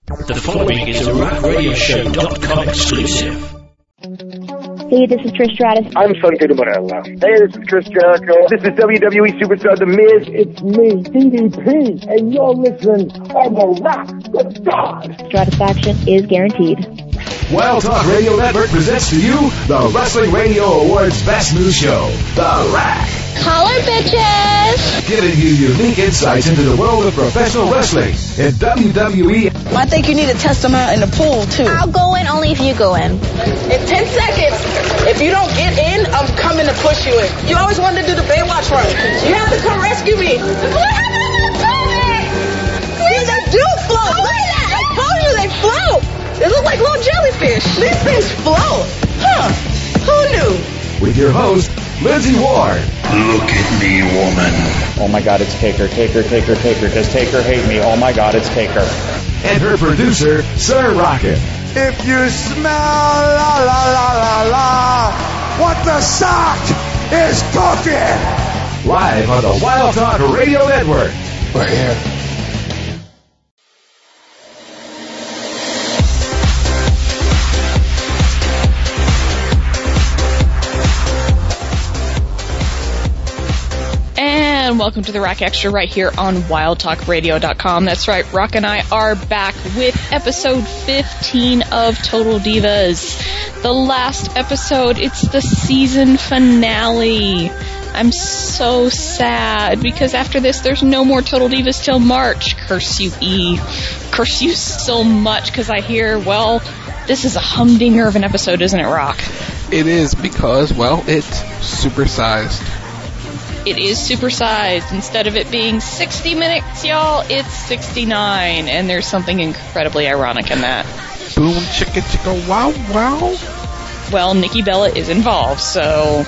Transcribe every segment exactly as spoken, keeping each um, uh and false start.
The following is a rack radio show dot com exclusive. Hey, this is Trish Stratus. I'm Santino Marella. Hey, this is Chris Jericho. This is W W E Superstar The Miz. It's me, D D P, and you're listening on the Rock with God. Stratisfaction is guaranteed. Wild Talk Radio Network presents to you the Wrestling Radio Awards Best New Show, The Rack. Holler, bitches! Giving you unique insights into the world of professional wrestling in W W E. I think you need to test them out in the pool, too. I'll go in only if you go in. In ten seconds, if you don't get in, I'm coming to push you in. You always wanted to do the Baywatch run. You have to come rescue me. What happened to the stomach? See, they do float. I told you they float. They look like little jellyfish. These things float. Huh. Who knew? With your host, Lindsay Ward. Look at me, woman. Oh my God, it's Taker, Taker, Taker, Taker. Does Taker hate me? Oh my God, it's Taker. And her producer, Sir Rocket. If you smell la la la la la, what the sock is cooking. Live on the Wild Talk Radio Network. We're here. And welcome to the Rack Extra right here on wild talk radio dot com. That's right, Rock and I are back with episode fifteen of Total Divas. The last episode, it's the season finale. I'm so sad because after this there's no more Total Divas till March. Curse you, E. Curse you so much because I hear, well, this is a humdinger of an episode, isn't it, Rock? It is because, well, it's supersized. It is supersized. Instead of it being sixty minutes, y'all, it's sixty-nine. And there's something incredibly ironic in that. Boom, chicka, chicka, wow, wow. Well, Nikki Bella is involved, so...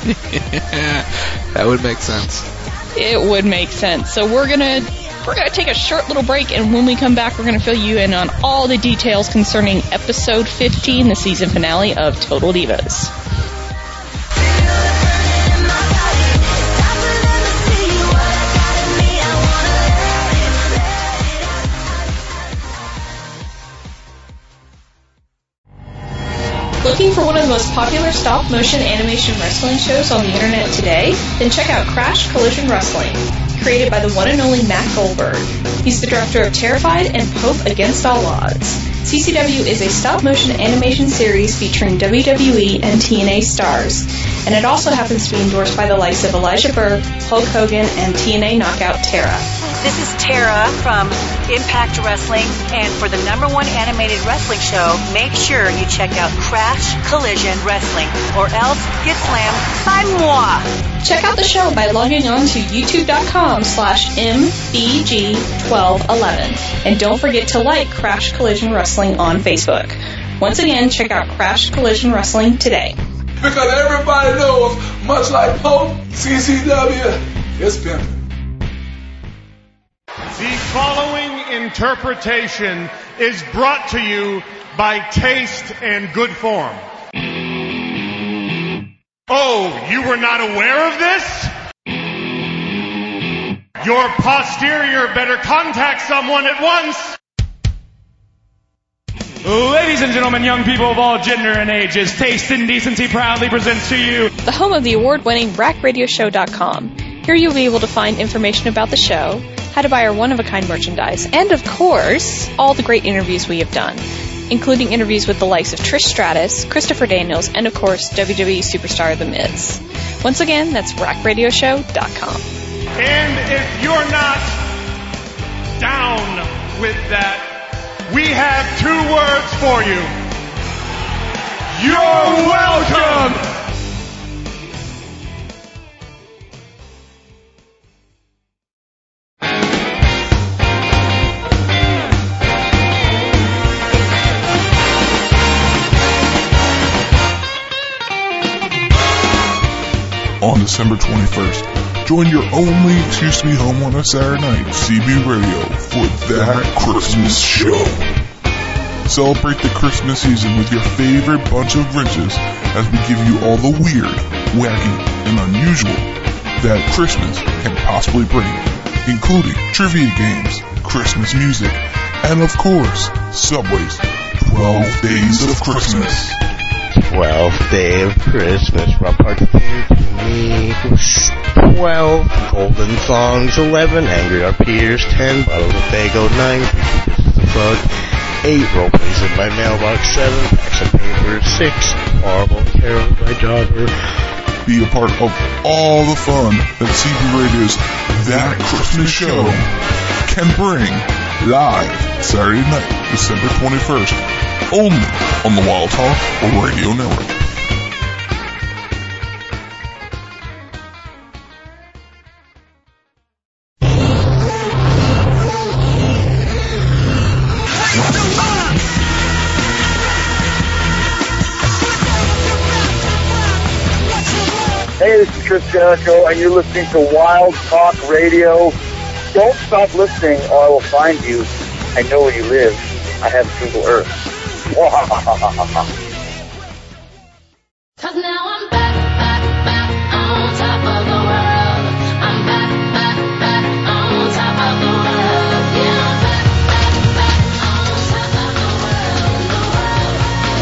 That would make sense. It would make sense. So we're gonna... We're going to take a short little break, and when we come back, we're going to fill you in on all the details concerning episode fifteen, the season finale of Total Divas. Looking for one of the most popular stop-motion animation wrestling shows on the internet today? Then check out Crash Collision Wrestling, created by the one and only Matt Goldberg. He's the director of Terrified and Pope Against All Odds. C C W is a stop-motion animation series featuring W W E and T N A stars, and it also happens to be endorsed by the likes of Elijah Burke, Hulk Hogan, and T N A knockout Tara. This is Tara from Impact Wrestling, and for the number one animated wrestling show, make sure you check out Crash Collision Wrestling, or else get slammed by moi. Check out the show by logging on to youtube.com slash mbg1211, and don't forget to like Crash Collision Wrestling on Facebook. Once again, check out Crash Collision Wrestling today. Because everybody knows, much like Pope, C C W is pimping. The following interpretation is brought to you by Taste and Good Form. Oh, you were not aware of this? Your posterior better contact someone at once. Ladies and gentlemen, young people of all gender and ages, Taste and Decency proudly presents to you the home of the award-winning rack radio show dot com. Here you'll be able to find information about the show, how to buy our one-of-a-kind merchandise, and, of course, all the great interviews we have done, including interviews with the likes of Trish Stratus, Christopher Daniels, and, of course, W W E superstar The Miz. Once again, that's rack radio show dot com. And if you're not down with that, we have two words for you. You're welcome! On December twenty-first, join your only Excuse Me Home on a Saturday night, C B Radio, for That Christmas Show. Celebrate the Christmas season with your favorite bunch of Grinches as we give you all the weird, wacky, and unusual that Christmas can possibly bring, including trivia games, Christmas music, and of course, Subway's twelve Days of Christmas. twelfth day of Christmas, what part to me? twelve golden songs, eleven angry R Pers, ten bottles of Fago, nine pieces of bug, eight role plays in my mailbox, seven packs of paper, six horrible carols by Jogger. Be a part of all the fun that C B Radio's That Christmas Show can bring live Saturday night, December twenty-first, only on the Wild Talk Radio Network. Hey, this is Chris Jericho, and you're listening to Wild Talk Radio. Don't stop listening, or I will find you. I know where you live. I have Google Earth. Cause now I'm back, back, back on top of the world. I'm back, back, back on top of the world. Yeah, I'm back, back, back on top of the world. The world,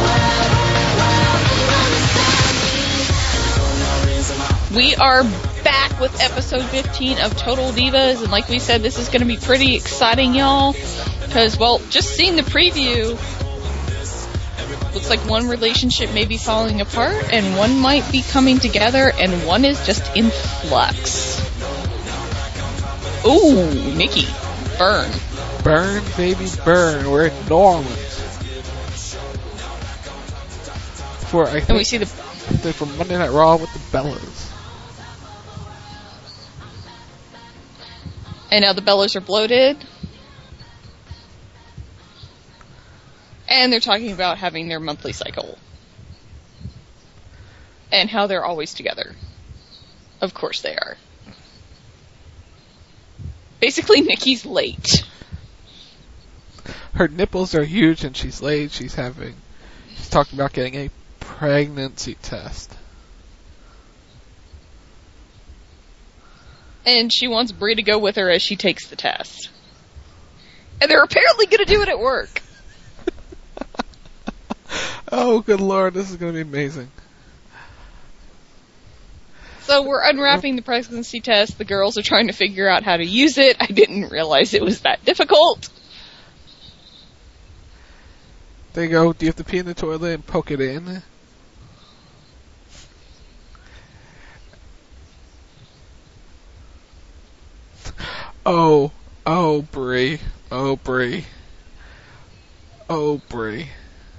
world, world. We are back with episode fifteen of Total Divas, and like we said, this is going to be pretty exciting, y'all. Because, well, just seeing the preview, looks like one relationship may be falling apart, and one might be coming together, and one is just in flux. Ooh, Nikki, burn. Burn, baby, burn. We're in New Orleans. For, I think, and we see the... they're from Monday Night Raw with the Bellas. And now the Bellas are bloated. And they're talking about having their monthly cycle. And how they're always together. Of course they are. Basically, Nikki's late. Her nipples are huge and she's late. She's having... She's talking about getting a pregnancy test. And she wants Brie to go with her as she takes the test. And they're apparently going to do it at work. Oh, good lord, this is going to be amazing. So we're unwrapping the pregnancy test. The girls are trying to figure out how to use it. I didn't realize it was that difficult. They go, do you have to pee in the toilet and poke it in? Oh, oh, Brie. Oh, Brie. Oh, Brie.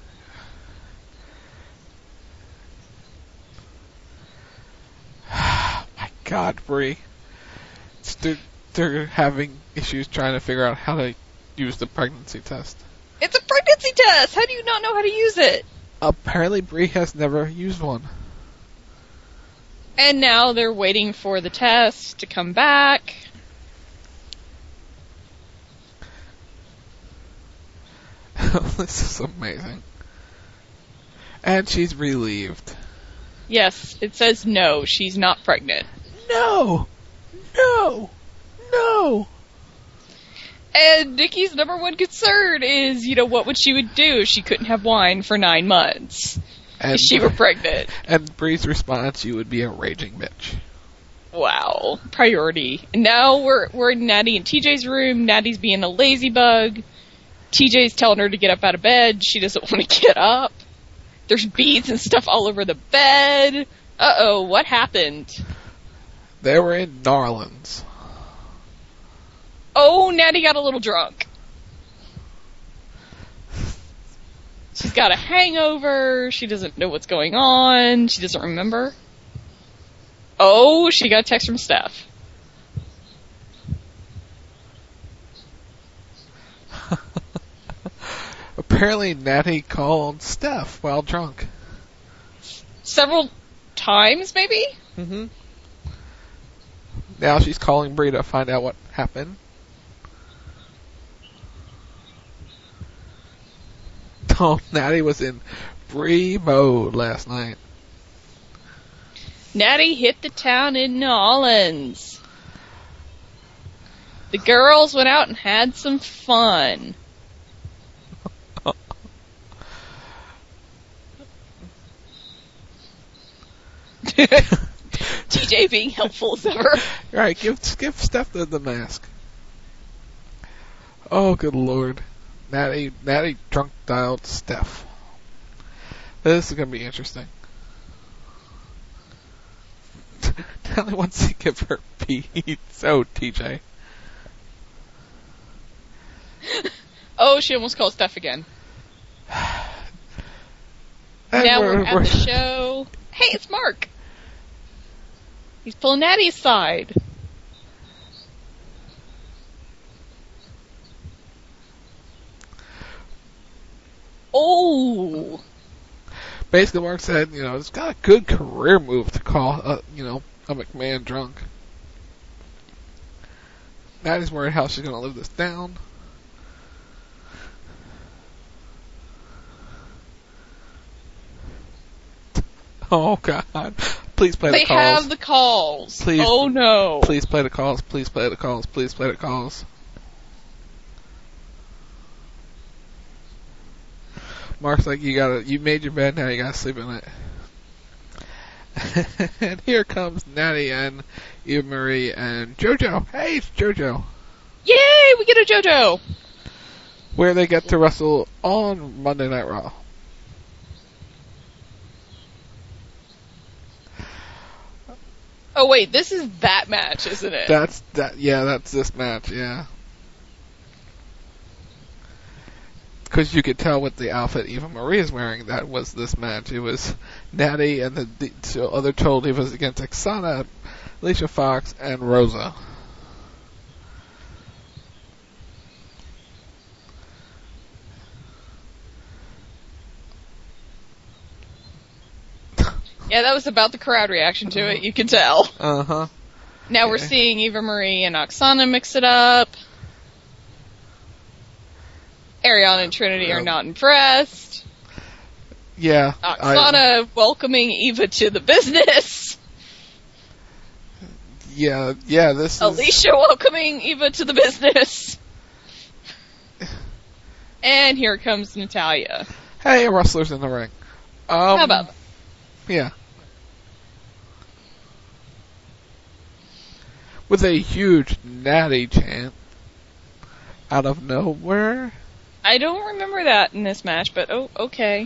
My God, Brie. They're, they're having issues trying to figure out how to use the pregnancy test. It's a pregnancy test! How do you not know how to use it? Apparently Brie has never used one. And now they're waiting for the test to come back. This is amazing. And she's relieved. Yes, it says no, she's not pregnant. No! No! No! And Nikki's number one concern is, you know, what would she would do if she couldn't have wine for nine months? And if she were pregnant. And Brie's response, you would be a raging bitch. Wow. Priority. And now we're we're in Natty and T J's room. Natty's being a lazy bug. T J's telling her to get up out of bed. She doesn't want to get up. There's beads and stuff all over the bed. Uh-oh, what happened? They were in New Orleans. Oh, Natty got a little drunk. She's got a hangover. She doesn't know what's going on. She doesn't remember. Oh, she got a text from Steph. Apparently Natty called Steph while drunk. Several times, maybe? Mm-hmm. Now she's calling Brie to find out what happened. Oh, Natty was in Brie mode last night. Natty hit the town in New Orleans. The girls went out and had some fun. T J being helpful as ever. Right, give give Steph the, the mask. Oh, good lord. Natty, Natty drunk dialed Steph. This is going to be interesting. Natty wants to give her pizza. Oh, T J. Oh, she almost called Steph again. And now we're, we're at we're the show. Hey, it's Mark. He's pulling Natty's side. Oh. Basically, Mark said, you know, it's got a good career move to call, uh, you know, a McMahon drunk. Natty's worried how she's going to live this down. Oh, God. Please play they the calls. They have the calls. Please. Oh, no. Please play the calls. Please play the calls. Please play the calls. Mark's like, you gotta, you made your bed, now you gotta sleep in it. And here comes Natty and Eva Marie and JoJo. Hey, it's JoJo. Yay, we get a JoJo. Where they get to wrestle on Monday Night Raw. Oh wait, this is that match, isn't it? That's that. Yeah, that's this match. Yeah. Because you could tell with the outfit Eva Marie is wearing, that was this match. It was Natty and the, the so other told he was against Oksana, Alicia Fox, and Rosa. Yeah, that was about the crowd reaction to it, you can tell. Uh-huh. Now okay. we're seeing Eva Marie and Oksana mix it up. Ariana and Trinity yep. are not impressed. Yeah. Oksana I, welcoming Eva to the business. Yeah, yeah, this is... Alicia welcoming Eva to the business. And here comes Natalya. Hey, a wrestler's in the ring. Um, How about that? Yeah. With a huge Natty chant out of nowhere. I don't remember that in this match, but oh, okay.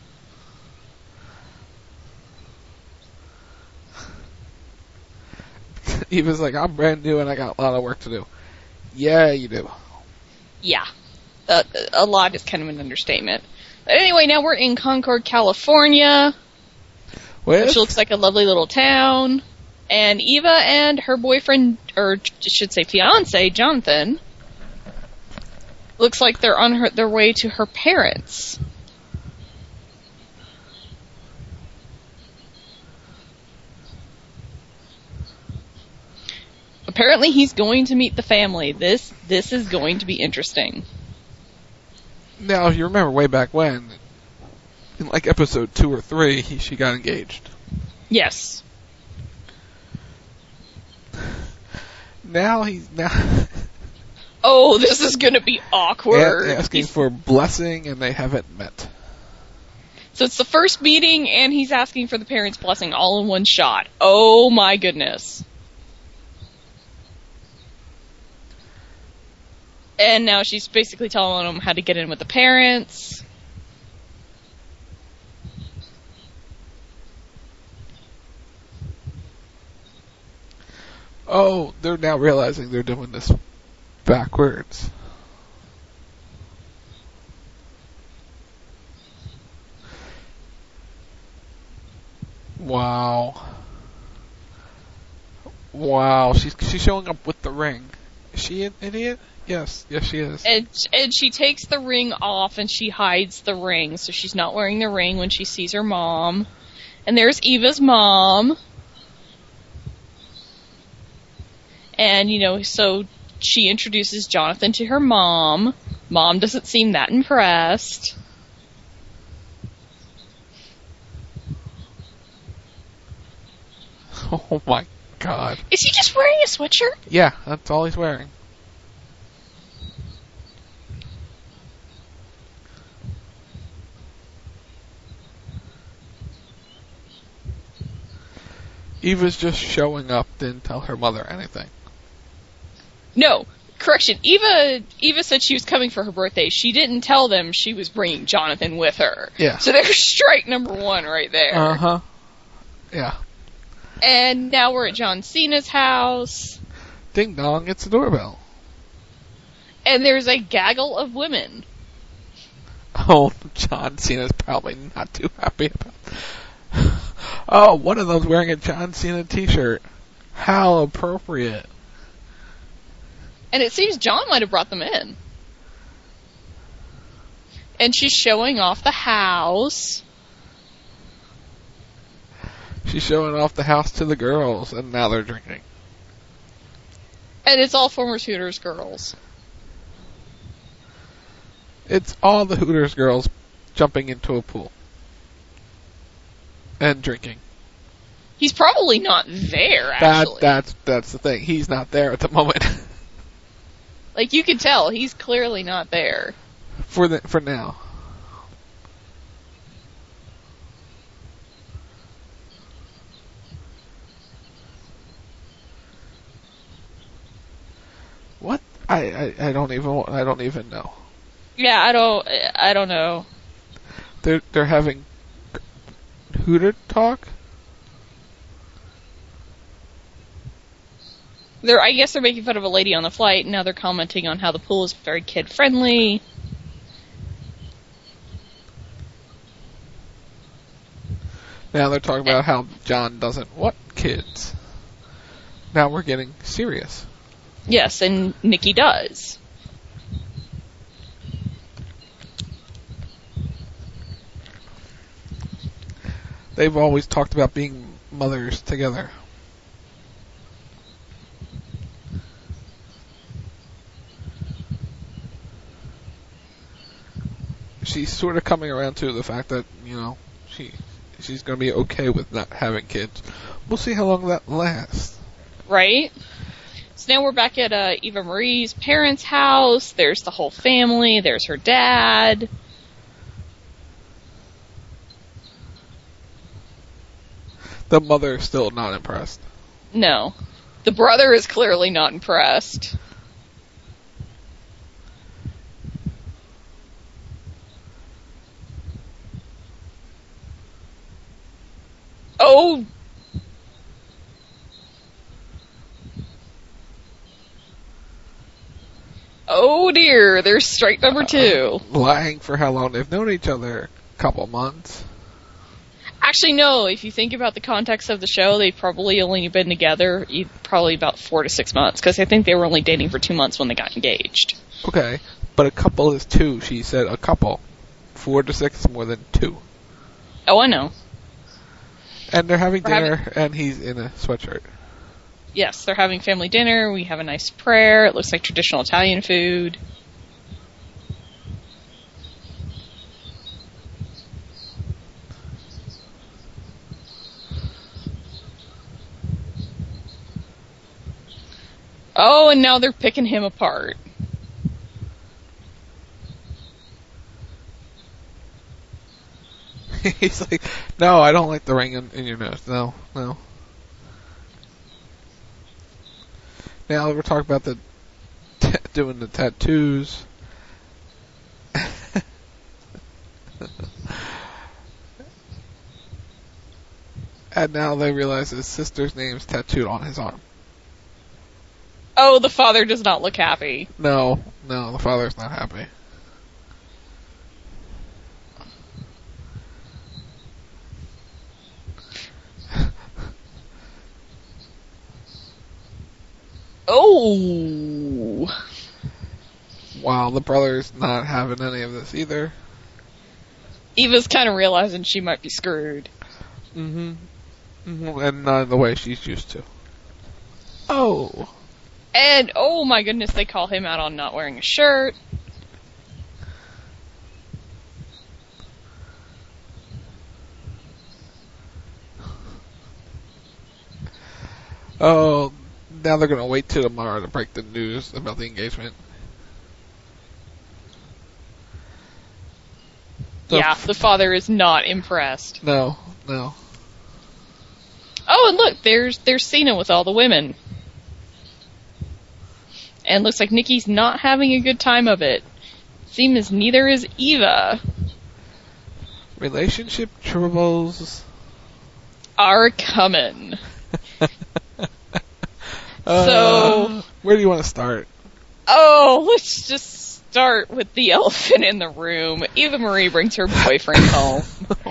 Eva's like, I'm brand new and I got a lot of work to do. Yeah, you do. Yeah. Uh, a lot is kind of an understatement. But anyway, now we're in Concord, California. With? Which looks like a lovely little town. And Eva and her boyfriend, or I should say fiance, Jonathan, looks like they're on her, their way to her parents. Apparently he's going to meet the family. This this is going to be interesting. Now, if you remember way back when, in like episode two or three, he, she got engaged. Yes. Now he's now. Oh, this is going to be awkward. And asking he's, for blessing, and they haven't met. So it's the first meeting, and he's asking for the parents' blessing all in one shot. Oh my goodness. And now she's basically telling him how to get in with the parents. Oh, they're now realizing they're doing this backwards. Wow. Wow, she's she's showing up with the ring. Is she an idiot? Yes, yes she is. And, and she takes the ring off and she hides the ring, so she's not wearing the ring when she sees her mom. And there's Eva's mom. And, you know, so she introduces Jonathan to her mom. Mom doesn't seem that impressed. Oh my god. Is he just wearing a sweatshirt? Yeah, that's all he's wearing. Eva's just showing up, didn't tell her mother anything. No, correction. Eva Eva said she was coming for her birthday. She didn't tell them she was bringing Jonathan with her. Yeah. So there's strike number one right there. Uh-huh. Yeah. And now we're at John Cena's house. Ding dong, it's the doorbell. And there's a gaggle of women. Oh, John Cena's probably not too happy about it. Oh, one of them's wearing a John Cena t-shirt. How appropriate. And it seems John might have brought them in. And she's showing off the house. She's showing off the house to the girls, and now they're drinking. And it's all former Hooters girls. It's all the Hooters girls jumping into a pool. And drinking. He's probably not there, actually. That, that's, that's the thing. He's not there at the moment. Like, you can tell, he's clearly not there. For the, for now. What? I, I, I don't even I don't even know. Yeah, I don't I don't know. They're they're having Hooter talk? They're I guess they're making fun of a lady on the flight, and now they're commenting on how the pool is very kid friendly. Now they're talking about how John doesn't want kids. Now we're getting serious. Yes, and Nikki does. They've always talked about being mothers together. She's sort of coming around to the fact that, you know, she she's going to be okay with not having kids. We'll see how long that lasts. Right? So now we're back at uh, Eva Marie's parents' house. There's the whole family. There's her dad. The mother is still not impressed. No. The brother is clearly not impressed. Oh! Oh dear, there's strike number two. Uh, lying for how long they've known each other. A couple months. Actually, no, if you think about the context of the show, they've probably only been together e- probably about four to six months, because I think they were only dating for two months when they got engaged. Okay, but a couple is two. She said a couple. Four to six is more than two. Oh, I know. And they're having We're dinner, having- and he's in a sweatshirt. Yes, they're having family dinner. We have a nice prayer. It looks like traditional Italian food. Oh, and now they're picking him apart. He's like, no, I don't like the ring in, in your nose. No, no. Now we're talking about the t- doing the tattoos. And now they realize his sister's name's tattooed on his arm. Oh, the father does not look happy. No, no, the father's not happy. Oh! Wow, the brother's not having any of this either. Eva's kind of realizing she might be screwed. Mm-hmm. mm-hmm. And not in the way she's used to. Oh! And, oh my goodness, they call him out on not wearing a shirt. Oh, now they're gonna wait till tomorrow to break the news about the engagement. So Yeah, the father is not impressed. No, no. Oh, and look, there's there's Cena with all the women. And looks like Nikki's not having a good time of it. Seems neither is Eva. Relationship troubles are coming. uh, so, where do you want to start? Oh, let's just start with the elephant in the room. Eva Marie brings her boyfriend home.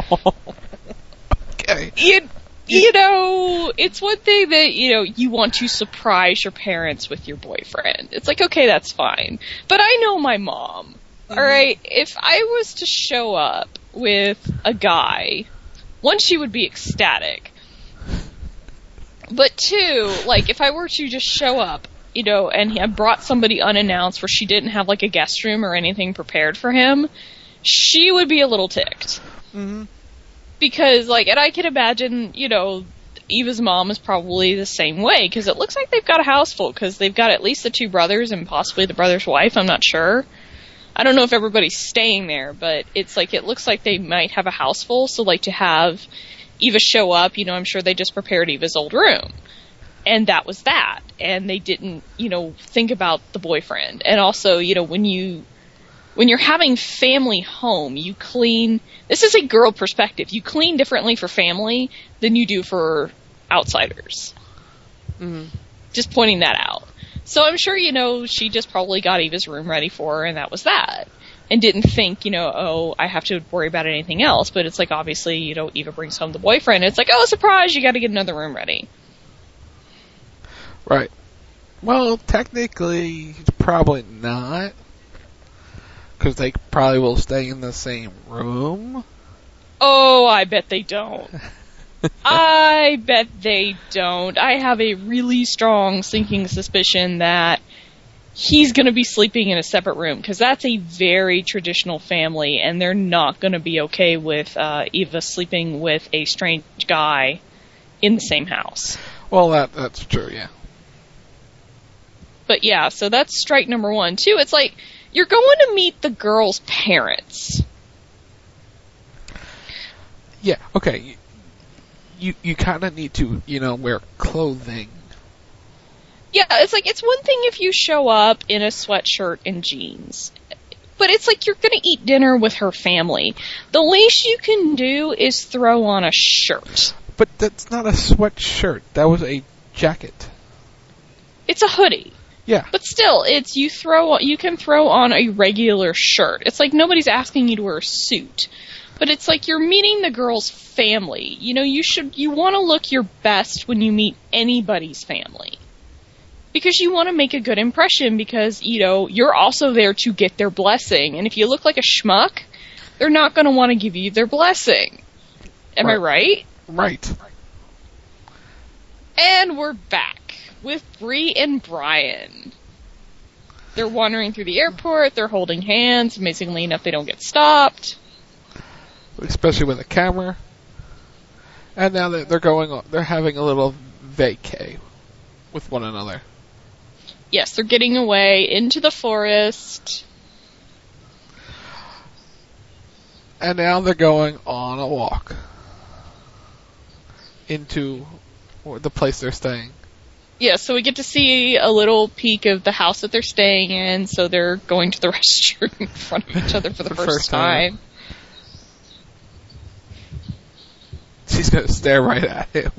Okay. You, you know, it's one thing that, you know, you want to surprise your parents with your boyfriend. It's like, okay, that's fine. But I know my mom. Mm-hmm. All right? If I was to show up with a guy, one, she would be ecstatic. But two, like, if I were to just show up, you know, and I brought somebody unannounced where she didn't have, like, a guest room or anything prepared for him, she would be a little ticked. Mm-hmm. Because, like, and I can imagine, you know, Eva's mom is probably the same way, because it looks like they've got a house full, because they've got at least the two brothers and possibly the brother's wife, I'm not sure. I don't know if everybody's staying there, but it's like, it looks like they might have a house full, so, like, to have Eva show up, you know, I'm sure they just prepared Eva's old room. And that was that. And they didn't, you know, think about the boyfriend. And also, you know, when you, when you're having family home, you clean, this is a girl perspective, you clean differently for family than you do for outsiders. Mm-hmm. Just pointing that out. So I'm sure, you know, she just probably got Eva's room ready for her, and that was that. And didn't think, you know, oh, I have to worry about anything else. But it's like, obviously, you know, Eva brings home the boyfriend. It's like, oh, surprise, you got to get another room ready. Right. Well, technically, probably not. Because they probably will stay in the same room. Oh, I bet they don't. I bet they don't. I have a really strong sinking suspicion that he's going to be sleeping in a separate room, because that's a very traditional family, and they're not going to be okay with uh, Eva sleeping with a strange guy in the same house. Well, that that's true, yeah. But yeah, so that's strike number one. Two, it's like, you're going to meet the girl's parents. Yeah, okay. You you kind of need to, you know, wear clothing. Yeah, it's like, it's one thing if you show up in a sweatshirt and jeans. But it's like, you're going to eat dinner with her family. The least you can do is throw on a shirt. But that's not a sweatshirt. That was a jacket. It's a hoodie. Yeah. But still, it's, you throw, you can throw on a regular shirt. It's like, nobody's asking you to wear a suit. But it's like, you're meeting the girl's family. You know, you should, you want to look your best when you meet anybody's family. Because you want to make a good impression, because, you know, you're also there to get their blessing. And if you look like a schmuck, they're not going to want to give you their blessing. Am right. I right? Right. And we're back with Bree and Brian. They're wandering through the airport, they're holding hands, amazingly enough they don't get stopped. Especially with a camera. And now they're going, they're having a little vacay with one another. Yes, they're getting away into the forest. And now they're going on a walk into the place they're staying. Yeah, so we get to see a little peek of the house that they're staying in, so they're going to the restroom in front of each other for the, the first, first time. time. She's going to stare right at him.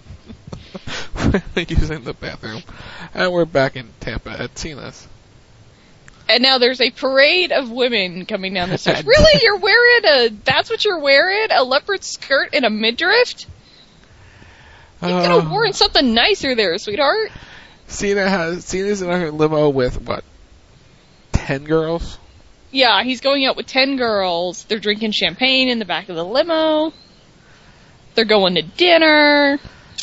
Using the bathroom. And we're back in Tampa at Cena's. And now there's a parade of women coming down the stairs. Really? You're wearing a, that's what you're wearing? A leopard skirt and a midriff? You could have uh, worn something nicer there, sweetheart. Cena has, Cena's in her limo with, what, ten girls? Yeah, he's going out with ten girls. They're drinking champagne in the back of the limo. They're going to dinner.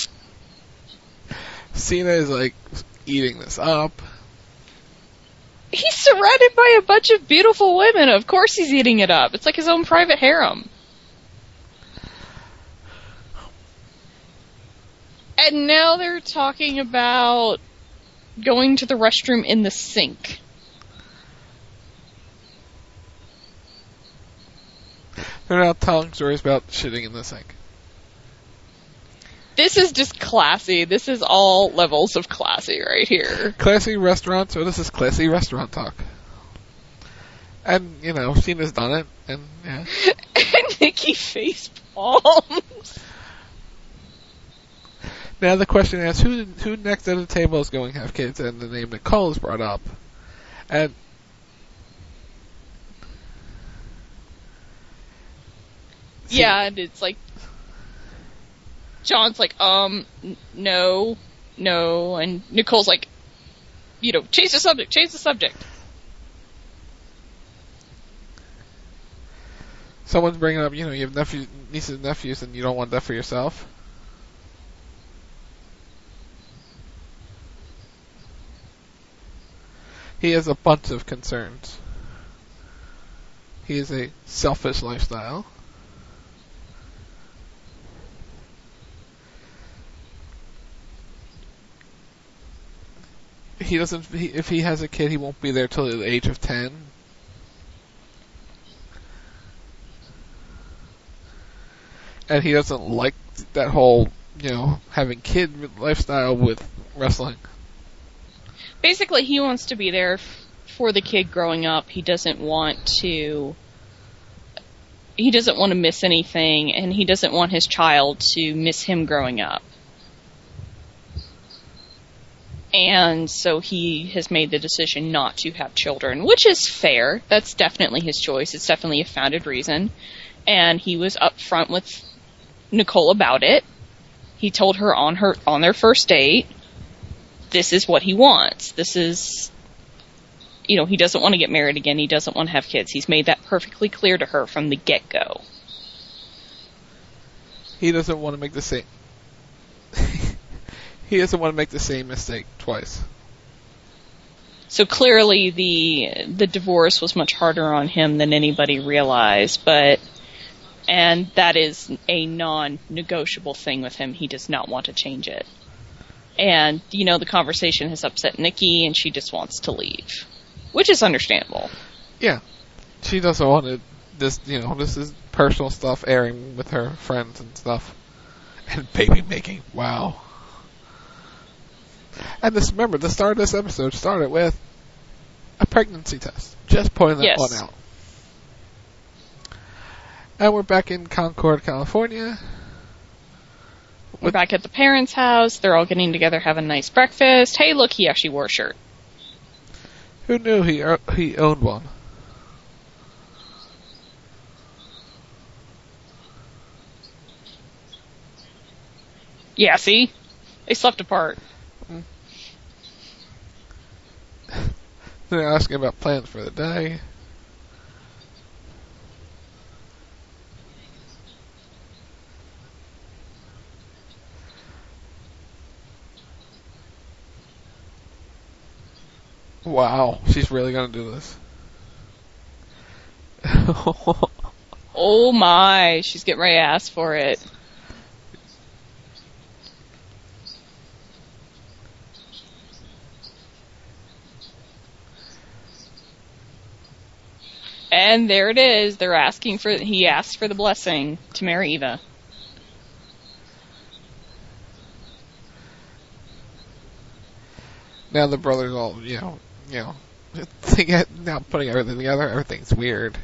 Cena is, like, eating this up. He's surrounded by a bunch of beautiful women. Of course he's eating it up. It's like his own private harem. And now they're talking about going to the restroom in the sink. They're now telling stories about shitting in the sink. This is just classy. This is all levels of classy right here. Classy restaurant, so this is classy restaurant talk. And, you know, Sheena's done it, and, yeah. And Nikki face palms. Now the question is, who who next at the table is going to have kids? And the name Nicole is brought up. And see, yeah, and it's like, John's like, um, n- no, no, and Nicole's like, you know, change the subject, change the subject. someone's bringing up, you know, you have nephews, nieces and nephews, and you don't want that for yourself. He has a bunch of concerns. He has a selfish lifestyle. He doesn't. He, if he has a kid, he won't be there till the age of ten. And he doesn't like that whole, you know, having kid lifestyle with wrestling. Basically, he wants to be there f- for the kid growing up. He doesn't want to. He doesn't want to miss anything, and he doesn't want his child to miss him growing up. And so he has made the decision not to have children, which is fair. That's definitely his choice. It's definitely a founded reason. And he was upfront with Nicole about it. He told her on her on their first date, this is what he wants. This is, you know, he doesn't want to get married again. He doesn't want to have kids. He's made that perfectly clear to her from the get-go. He doesn't want to make the same... He doesn't want to make the same mistake twice. So clearly the the divorce was much harder on him than anybody realized, but and that is a non-negotiable thing with him. He does not want to change it. And, you know, the conversation has upset Nikki and she just wants to leave, which is understandable. Yeah. She doesn't want to, this, you know, this is personal stuff airing with her friends and stuff. And baby making, wow. And this, remember, the start of this episode started with a pregnancy test. Just pointing that yes. one out. And we're back in Concord, California. We're back at the parents' house. They're all getting together, having a nice breakfast. Hey, look, he actually wore a shirt. Who knew he uh, he owned one? Yeah, see? They slept apart. Mm. They're asking about plans for the day. Wow, she's really gonna do this. Oh my, she's getting ready to ask for it. And there it is. They're asking for, he asked for the blessing to marry Eva. Now the brothers all, you know, you know, now putting everything together, everything's weird.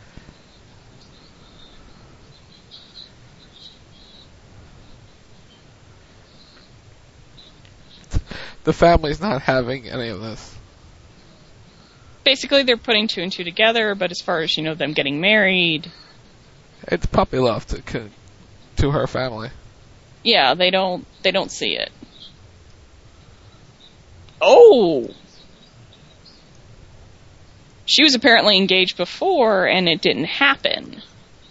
The family's not having any of this. Basically, they're putting two and two together, but as far as, you know, them getting married... It's puppy love to to her family. Yeah, they don't, they don't see it. Oh! She was apparently engaged before, and it didn't happen.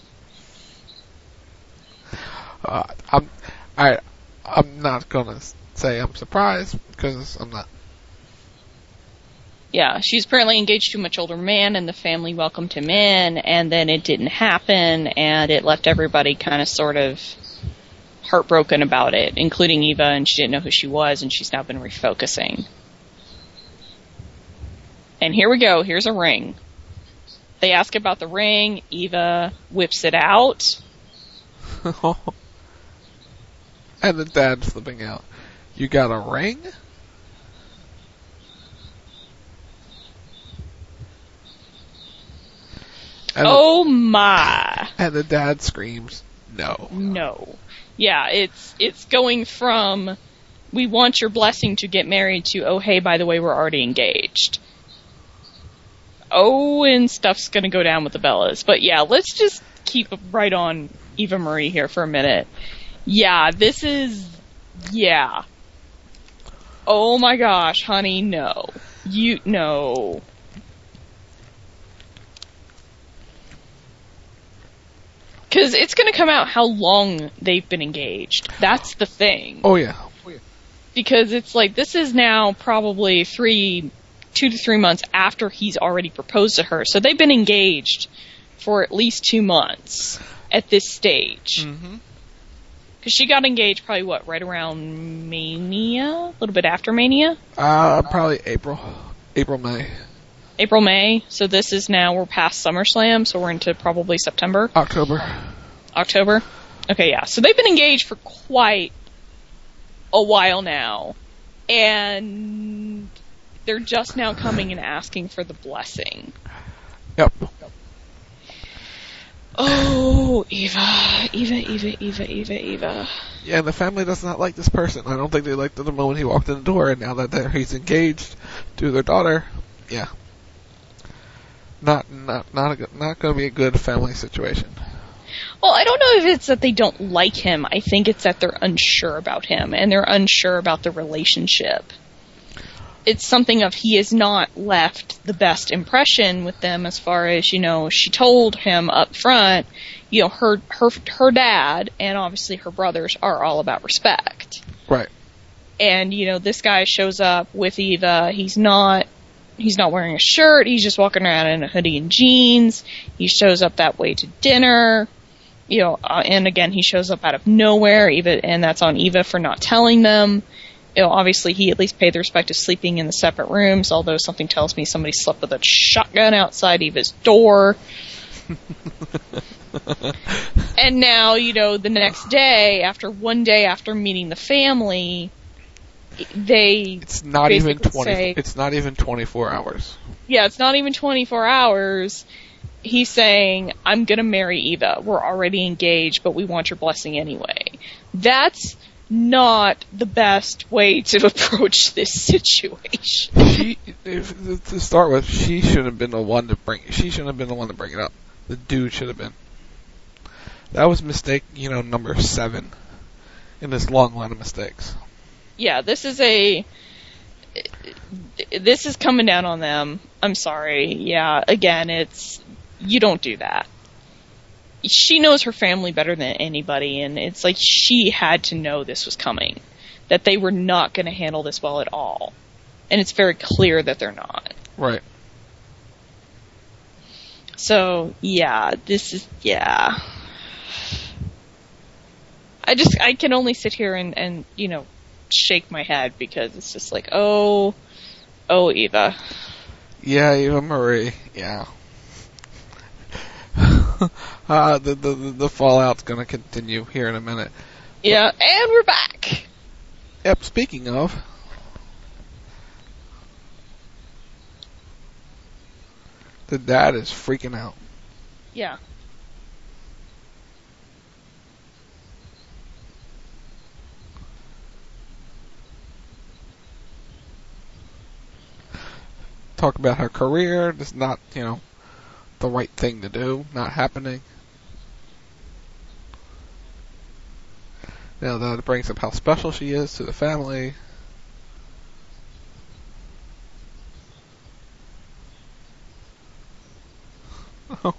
Uh, I'm, I, I'm not gonna say I'm surprised, because I'm not. Yeah, she's apparently engaged to a much older man, and the family welcomed him in, and then it didn't happen, and it left everybody kind of sort of heartbroken about it, including Eva, and she didn't know who she was, and she's now been refocusing. And here we go, here's a ring. They ask about the ring, Eva whips it out. And And the dad flipping out. You got a ring? And oh my. And the dad screams, no. No. Yeah, it's it's going from, we want your blessing to get married to, oh hey, by the way, we're already engaged. Oh, and stuff's gonna go down with the Bellas. But yeah, let's just keep right on Eva Marie here for a minute. Yeah, this is, yeah. Oh my gosh, honey, no. You, no. Because it's going to come out how long they've been engaged. That's the thing. Oh, yeah. Oh, yeah. Because it's like, this is now probably three, two to three months after he's already proposed to her. So they've been engaged for at least two months at this stage. Mm-hmm. Because she got engaged probably, what, right around Mania? A little bit after Mania? Uh, probably April. April, May. April, May. So this is now, we're past SummerSlam, so we're into probably September. October. October? Okay, yeah. So they've been engaged for quite a while now. And they're just now coming and asking for the blessing. Yep. Oh, Eva. Eva, Eva, Eva, Eva, Eva. Yeah, and the family does not like this person. I don't think they liked him the moment he walked in the door, and now that they're, he's engaged to their daughter, yeah. Not not not a good, not going to be a good family situation. Well, I don't know if it's that they don't like him. I think it's that they're unsure about him, and they're unsure about the relationship. It's something of he has not left the best impression with them as far as, you know, she told him up front, you know, her her her dad and obviously her brothers are all about respect. Right. And, you know, this guy shows up with Eva. He's not He's not wearing a shirt. He's just walking around in a hoodie and jeans. He shows up that way to dinner. You know, uh, and again, he shows up out of nowhere, Eva, and that's on Eva for not telling them. You know, obviously, he at least paid the respect of sleeping in the separate rooms, although something tells me somebody slept with a shotgun outside Eva's door. And now, you know, the next day, after one day after meeting the family, they it's not even twenty. Say, it's not even twenty-four hours. Yeah, it's not even twenty-four hours. He's saying, "I'm gonna marry Eva. We're already engaged, but we want your blessing anyway." That's not the best way to approach this situation. She, if, to start with, she shouldn't have been the one to bring. She shouldn't have been the one to bring it up. The dude should have been. That was mistake, you know, number seven in this long line of mistakes. Yeah, this is a, this is coming down on them. I'm sorry. Yeah, again, it's, you don't do that. She knows her family better than anybody, and it's like she had to know this was coming. That they were not going to handle this well at all. And it's very clear that they're not. Right. So, yeah, this is, yeah. I just, I can only sit here and, and you know, shake my head because it's just like, oh, oh, Eva. Yeah, Eva Marie. Yeah. uh, the, the the fallout's gonna continue here in a minute. Yeah, and we're back. Yep. Speaking of, the dad is freaking out. Yeah. Talk about her career. It's not, you know, the right thing to do. Not happening. You know, that brings up how special she is to the family. Oh.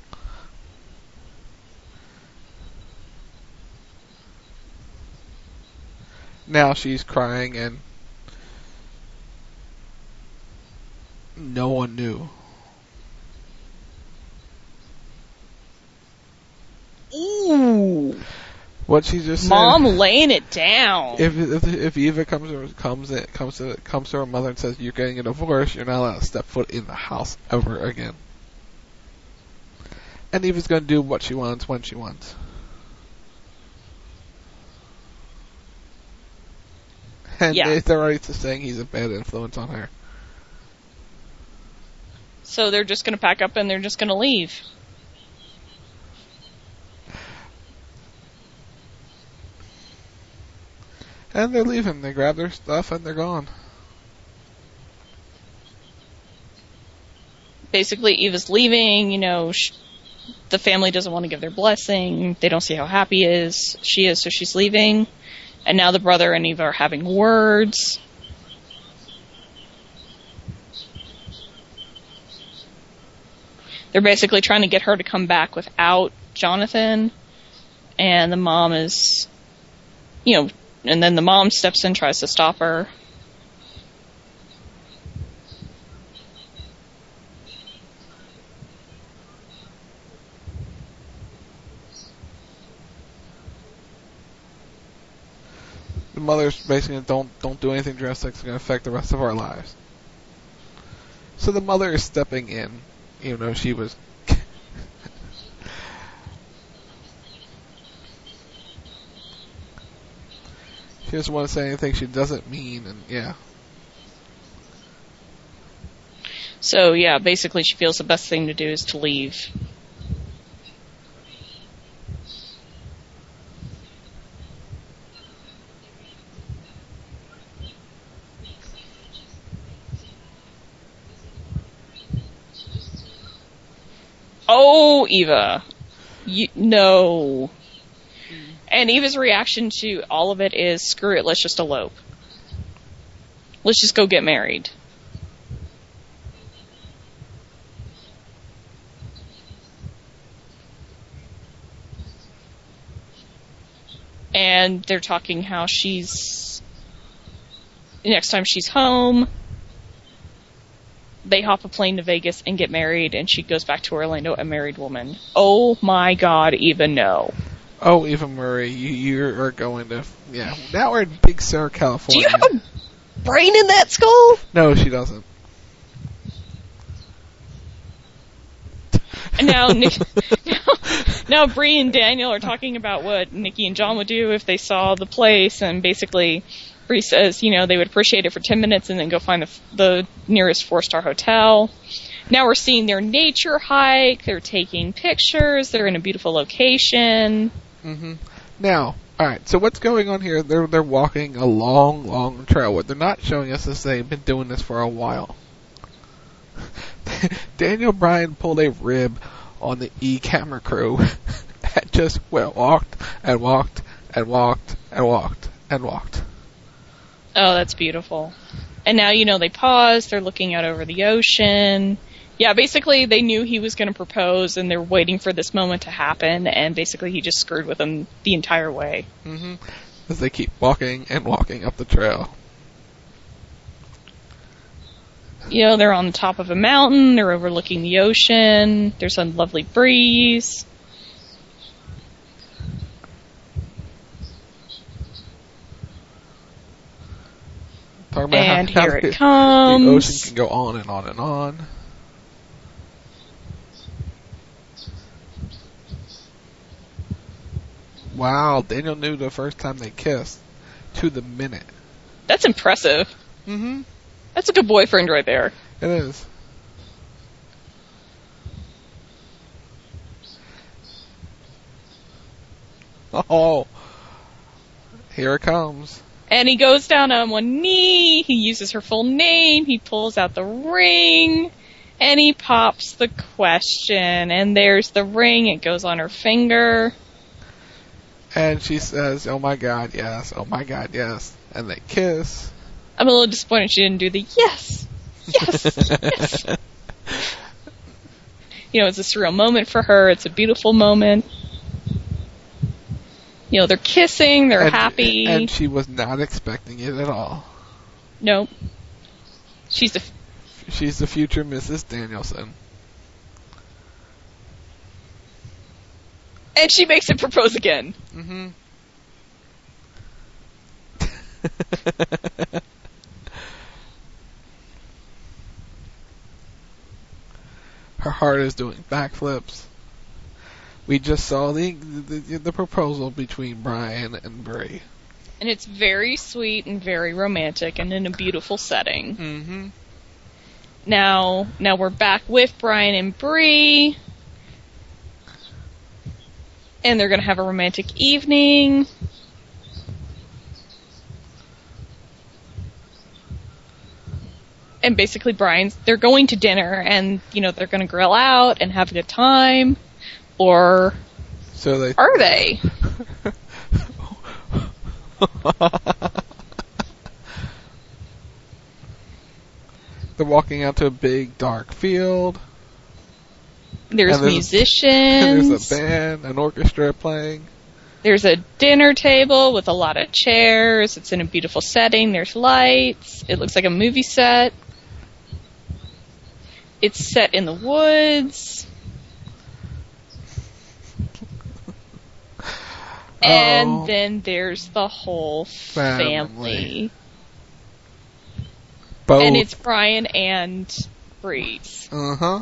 Now she's crying and no one knew. Ooh. What she just said. Mom laying it down. If if, if Eva comes to, comes in, comes to comes to her mother and says you're getting a divorce, you're not allowed to step foot in the house ever again. And Eva's going to do what she wants when she wants. And Yeah. they, they're already saying he's a bad influence on her. So they're just going to pack up and they're just going to leave. And they're leaving. They grab their stuff and they're gone. Basically, Eva's leaving, you know, sh- the family doesn't want to give their blessing. They don't see how happy is she is, so she's leaving. And now the brother and Eva are having words. They're basically trying to get her to come back without Jonathan. And the mom is, you know, and then the mom steps in, tries to stop her. The mother's basically don't don't do anything drastic that's going to affect the rest of our lives. So the mother is stepping in, even though she was. She doesn't want to say anything she doesn't mean, and yeah. So, yeah, basically she feels the best thing to do is to leave. Oh, Eva. You, no. And Eva's reaction to all of it is, screw it, let's just elope. Let's just go get married. And they're talking how she's... Next time she's home, they hop a plane to Vegas and get married, and she goes back to Orlando a married woman. Oh my god, Eva, no. Oh, Eva Murray, you you are going to... Yeah, now we're in Big Sur, California. Do you have a brain in that skull? No, she doesn't. And now, Nick, now, now Bree and Daniel are talking about what Nikki and John would do if they saw the place, and basically Bree says, you know, they would appreciate it for ten minutes and then go find the, the nearest four-star hotel. Now we're seeing their nature hike, they're taking pictures, they're in a beautiful location. Mm-hmm. Now, alright, so what's going on here? They're they're walking a long, long trail. What they're not showing us is they've been doing this for a while. Daniel Bryan pulled a rib on the E-camera crew and just well, walked and walked and walked and walked and walked. Oh, that's beautiful. And now, you know, they pause, they're looking out over the ocean. Yeah, basically they knew he was going to propose and they're waiting for this moment to happen, and basically he just screwed with them the entire way. Mm-hmm. As they keep walking and walking up the trail. You know, they're on the top of a mountain, they're overlooking the ocean, there's a lovely breeze. Talking about and how, here how it the, comes. The ocean can go on and on and on. Wow, Daniel knew the first time they kissed to the minute. That's impressive. Mm-hmm. That's a good boyfriend right there. It is. Oh, here it comes. And he goes down on one knee, he uses her full name, he pulls out the ring, and he pops the question. And there's the ring, it goes on her finger. And she says, oh my god, yes, oh my god, yes. And they kiss. I'm a little disappointed she didn't do the yes, yes, yes. You know, it's a surreal moment for her, it's a beautiful moment. You know, they're kissing, they're and, happy. And she was not expecting it at all. Nope. She's the... F- She's the future Missus Danielson. And she makes him propose again. Mm-hmm. Her heart is doing backflips. We just saw the the, the proposal between Brian and Bree. And it's very sweet and very romantic and in a beautiful setting. Mm-hmm. Now, now we're back with Brian and Bree. And they're going to have a romantic evening. And basically Brian's, they're going to dinner and, you know, they're going to grill out and have a good time. Or so they are they? They're walking out to a big dark field. There's, there's musicians. There's a band, an orchestra playing. There's a dinner table with a lot of chairs. It's in a beautiful setting. There's lights. It looks like a movie set. It's set in the woods. And oh, then there's the whole family. family. Both. And it's Brian and Breeze. Uh-huh.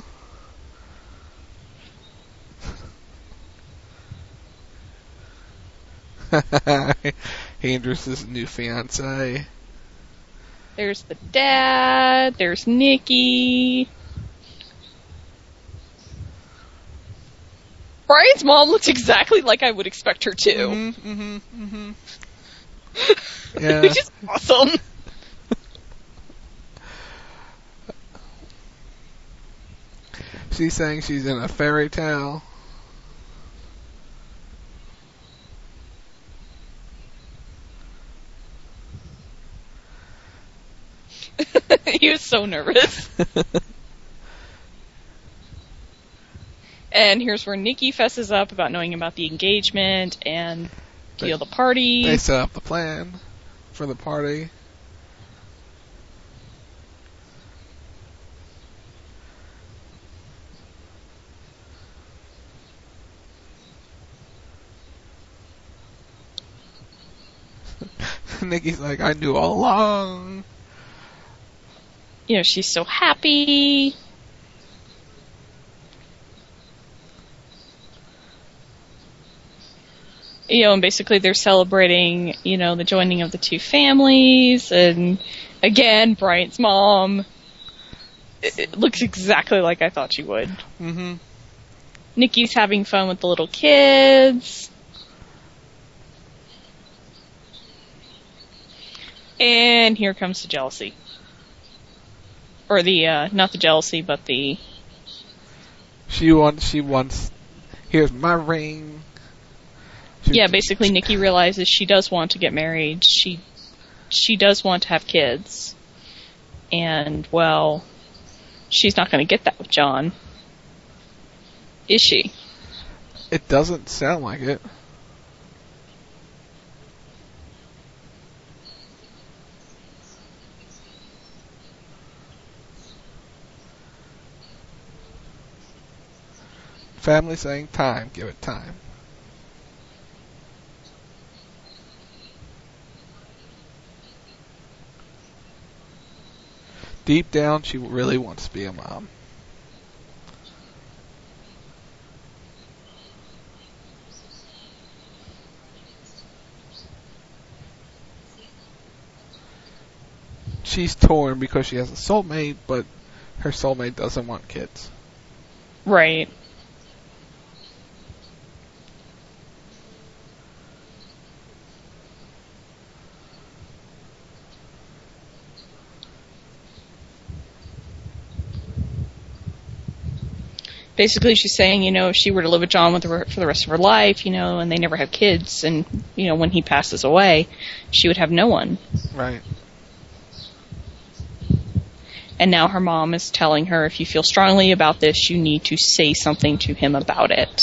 Andrew's new fiance. There's the dad. There's Nikki. Brian's mom looks exactly like I would expect her to. Mm-hmm, mm-hmm, mm-hmm. Yeah. Which is awesome. She's saying she's in a fairy tale. He was so nervous. And here's where Nikki fesses up about knowing about the engagement and they, you know, the party. They set up the plan for the party. Nikki's like, I knew all along. You know, she's so happy. You know, and basically they're celebrating, you know, the joining of the two families, and again, Bryant's mom, it, it looks exactly like I thought she would. Mm-hmm. Nikki's having fun with the little kids. And here comes the jealousy. Or the, uh, not the jealousy, but the... She wants, she wants, here's my ring. She, yeah, basically Nikki realizes she does want to get married. She, she does want to have kids. And, well, she's not going to get that with John. Is she? It doesn't sound like it. Family saying time, give it time. Deep down, she really wants to be a mom. She's torn because she has a soulmate, but her soulmate doesn't want kids. Right. Basically, she's saying, you know, if she were to live with John with her, for the rest of her life, you know, and they never have kids, and, you know, when he passes away, she would have no one. Right. And now her mom is telling her, if you feel strongly about this, you need to say something to him about it.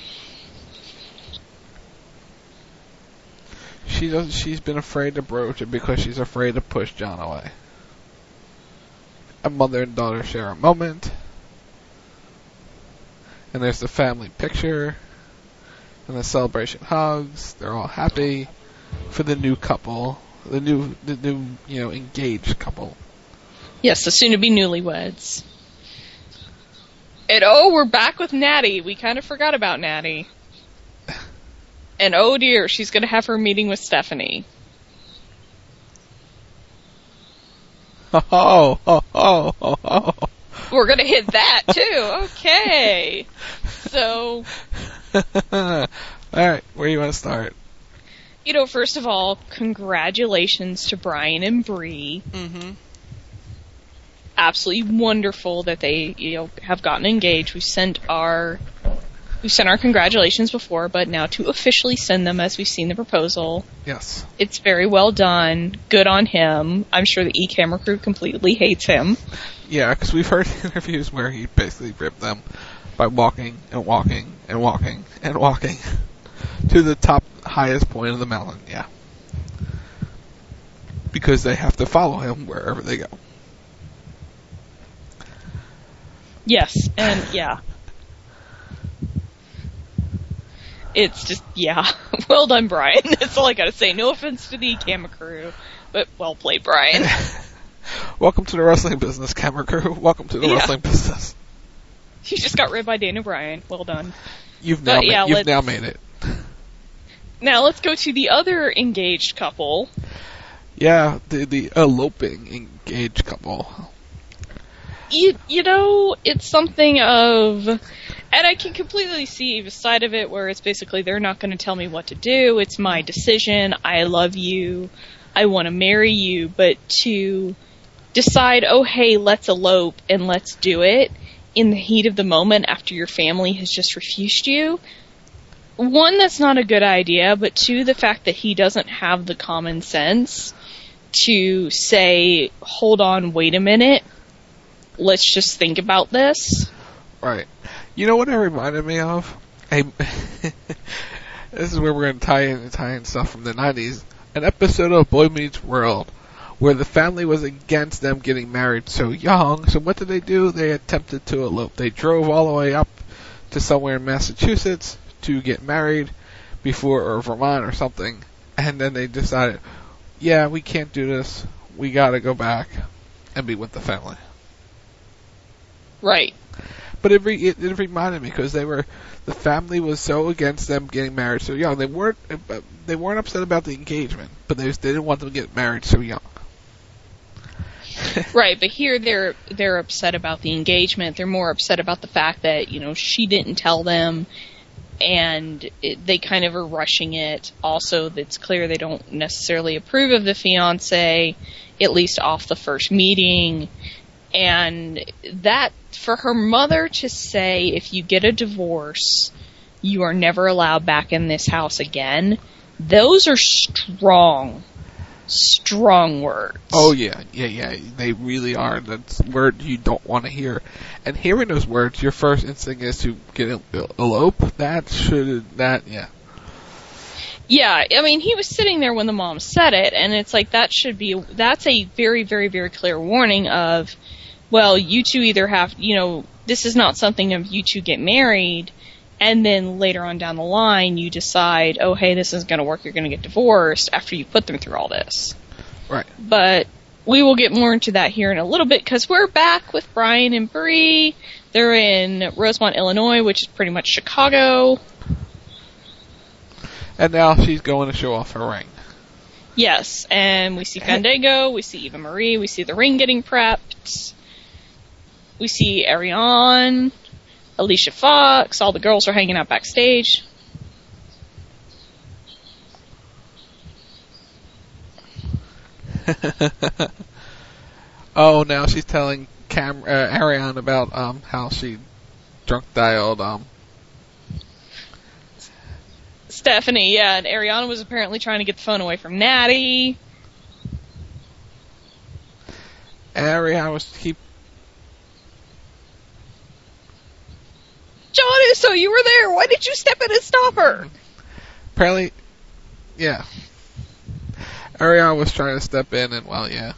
She does. She's been afraid to broach it because she's afraid to push John away. A mother and daughter share a moment. And there's the family picture. And the celebration hugs. They're all happy for the new couple. The new, the new, you know, engaged couple. Yes, the soon-to-be newlyweds. And oh, we're back with Natty. We kind of forgot about Natty. And oh dear, she's going to have her meeting with Stephanie. Oh, oh, oh, oh, oh. We're gonna hit that too. Okay. So. Alright, where do you want to start? You know, first of all, congratulations to Brian and Bree. Mm-hmm. Absolutely wonderful that they, you know, have gotten engaged. We sent our, we sent our congratulations before, but now to officially send them as we've seen the proposal. Yes. It's very well done. Good on him. I'm sure the E-Camera crew completely hates him. Yeah, because we've heard interviews where he basically ripped them by walking and walking and walking and walking to the top highest point of the mountain, yeah. Because they have to follow him wherever they go. Yes, and yeah. It's just, yeah. Well done, Brian. That's all I gotta say. No offense to the camera crew, but well played, Brian. Welcome to the wrestling business, camera crew. Welcome to the Yeah. wrestling business. You just got ribbed by Dana Bryan. Well done. You've now, But, yeah, ma- you've let's- now made it. Now let's go to the other engaged couple. Yeah, the the eloping engaged couple. You, you know, it's something of, and I can completely see the side of it where it's basically they're not going to tell me what to do. It's my decision. I love you. I want to marry you. But to decide, oh, hey, let's elope and let's do it in the heat of the moment after your family has just refused you. One, that's not a good idea. But two, the fact that he doesn't have the common sense to say, hold on, wait a minute. Let's just think about this. Right. You know what it reminded me of? A, this is where we're going to tie in tie in stuff from the nineties. An episode of Boy Meets World where the family was against them getting married so young. So what did they do? They attempted to elope. They drove all the way up to somewhere in Massachusetts to get married before, or Vermont or something. And then they decided, yeah, we can't do this. We got to go back and be with the family. Right. But it, re- it it reminded me because they were the family was so against them getting married so young. They weren't uh, they weren't upset about the engagement, but they, they didn't want them to get married so young. Right, but here they're they're upset about the engagement. They're more upset about the fact that, you know, she didn't tell them, and it, they kind of are rushing it. Also, it's clear they don't necessarily approve of the fiancé, at least off the first meeting. And that, for her mother to say, if you get a divorce, you are never allowed back in this house again, those are strong, strong words. Oh yeah, yeah, yeah, they really are. That's word you don't want to hear. And hearing those words, your first instinct is to get el- elope. That should, that, yeah. Yeah, I mean, he was sitting there when the mom said it, and it's like, that should be, that's a very, very, very clear warning of, well, you two either have, you know, this is not something of you two get married, and then later on down the line, you decide, oh, hey, this isn't going to work, you're going to get divorced after you put them through all this. Right. But we will get more into that here in a little bit, because we're back with Brian and Bree. They're in Rosemont, Illinois, which is pretty much Chicago. And now she's going to show off her ring. Yes, and we see Fandango, we see Eva Marie, we see the ring getting prepped. We see Ariane, Alicia Fox, all the girls are hanging out backstage. Oh, now she's telling Cam- uh, Ariane about um, how she drunk dialed um, Stephanie, yeah, and Ariana was apparently trying to get the phone away from Natty. And Ariane was keep. John Uso, you were there. Why did you step in and stop her? Apparently, yeah. Ariane was trying to step in, and well, yeah.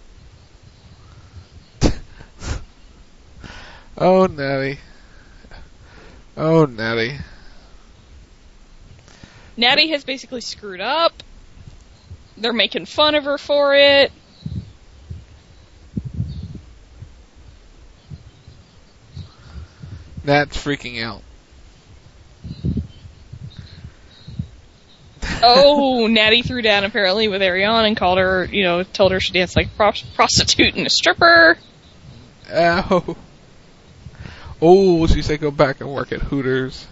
Oh, Natty. Oh, Natty. Natty has basically screwed up. They're making fun of her for it. Nat's freaking out. Oh, Natty threw down apparently with Ariane and called her, you know, told her she danced like a pro- prostitute and a stripper. Ow. Oh, she said go back and work at Hooters.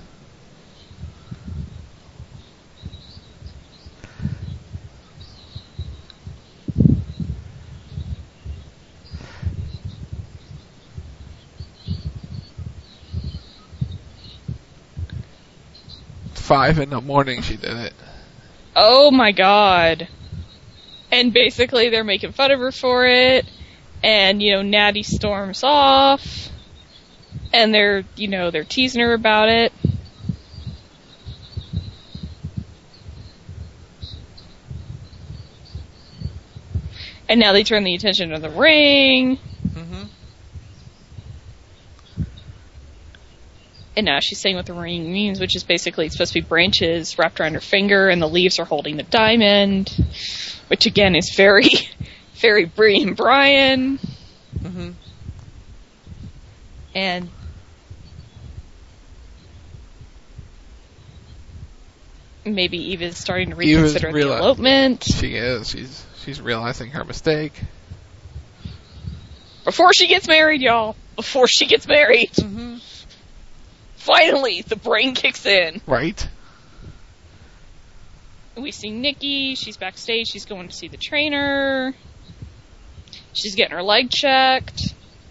Five in the morning she did it. Oh my god. And basically they're making fun of her for it. And, you know, Natty storms off. And they're, you know, they're teasing her about it. And now they turn the attention to the ring. Mm-hmm. And now she's saying what the ring means, which is basically it's supposed to be branches wrapped around her finger, and the leaves are holding the diamond, which again is very, very Brie and Brian. Mm-hmm. And maybe Eva's starting to reconsider the reali- elopement. She is. She's she's realizing her mistake. Before she gets married, y'all. Before she gets married. Mm-hmm. Finally, the brain kicks in. Right. We see Nikki. She's backstage. She's going to see the trainer. She's getting her leg checked.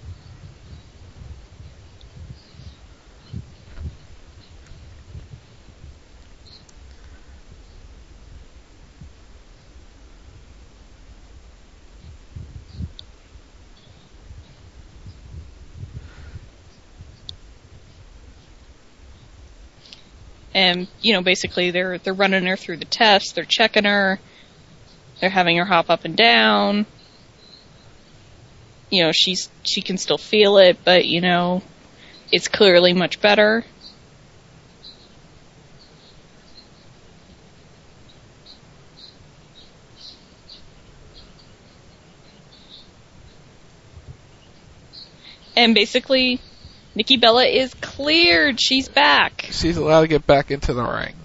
And, you know, basically they're they're running her through the tests, they're checking her, they're having her hop up and down. You know, she's she can still feel it, but, you know, it's clearly much better. And basically, Nikki Bella is cleared. She's back. She's allowed to get back into the ring.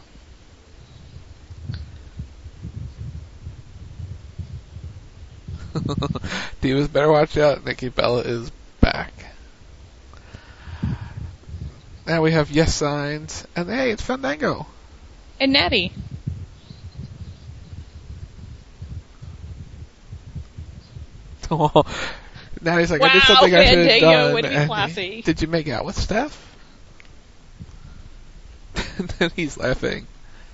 Divas better watch out. Nikki Bella is back. Now we have yes signs. And hey, it's Fandango. And Natty. Natty's like, wow, I did something I should have Fandango done. would be And classy. did you make out with Steph? And then he's laughing.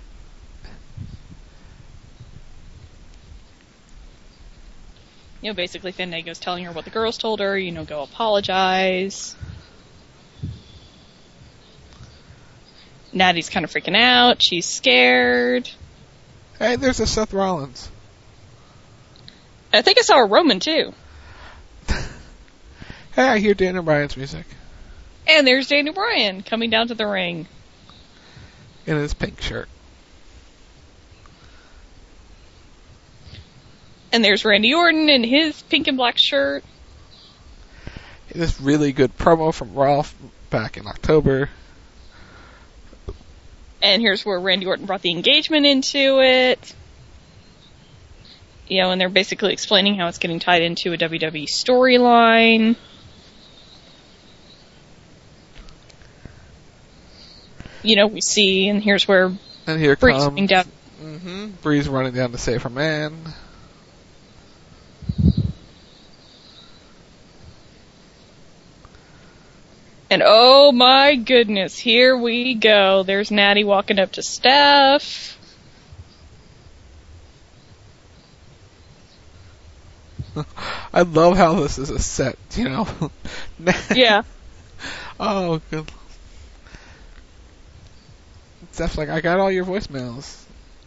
You know, basically Fandango's telling her what the girls told her, you know, go apologize. Natty's kind of freaking out. She's scared. Hey, there's a Seth Rollins. I think I saw a Roman, too. Hey, I hear Daniel Bryan's music. And there's Daniel Bryan coming down to the ring. In his pink shirt. And there's Randy Orton in his pink and black shirt. This really good promo from Raw back in October. And here's where Randy Orton brought the engagement into it. You know, and they're basically explaining how it's getting tied into a W W E storyline. You know, we see, and here's where and here Bree's comes, running down. Mm-hmm, Bree's running down to save her man. And oh my goodness, here we go. There's Natty walking up to Steph. I love how this is a set, you know. Yeah. Oh, good. Steph's like, I got all your voicemails.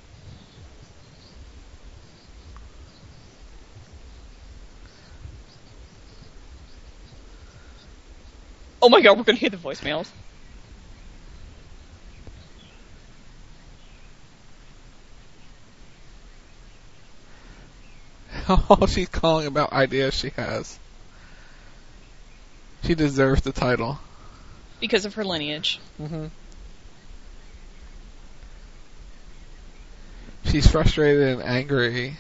Oh my god, we're gonna hear the voicemails. Oh, she's calling about ideas she has. She deserves the title. Because of her lineage. Mm-hmm. She's frustrated and angry.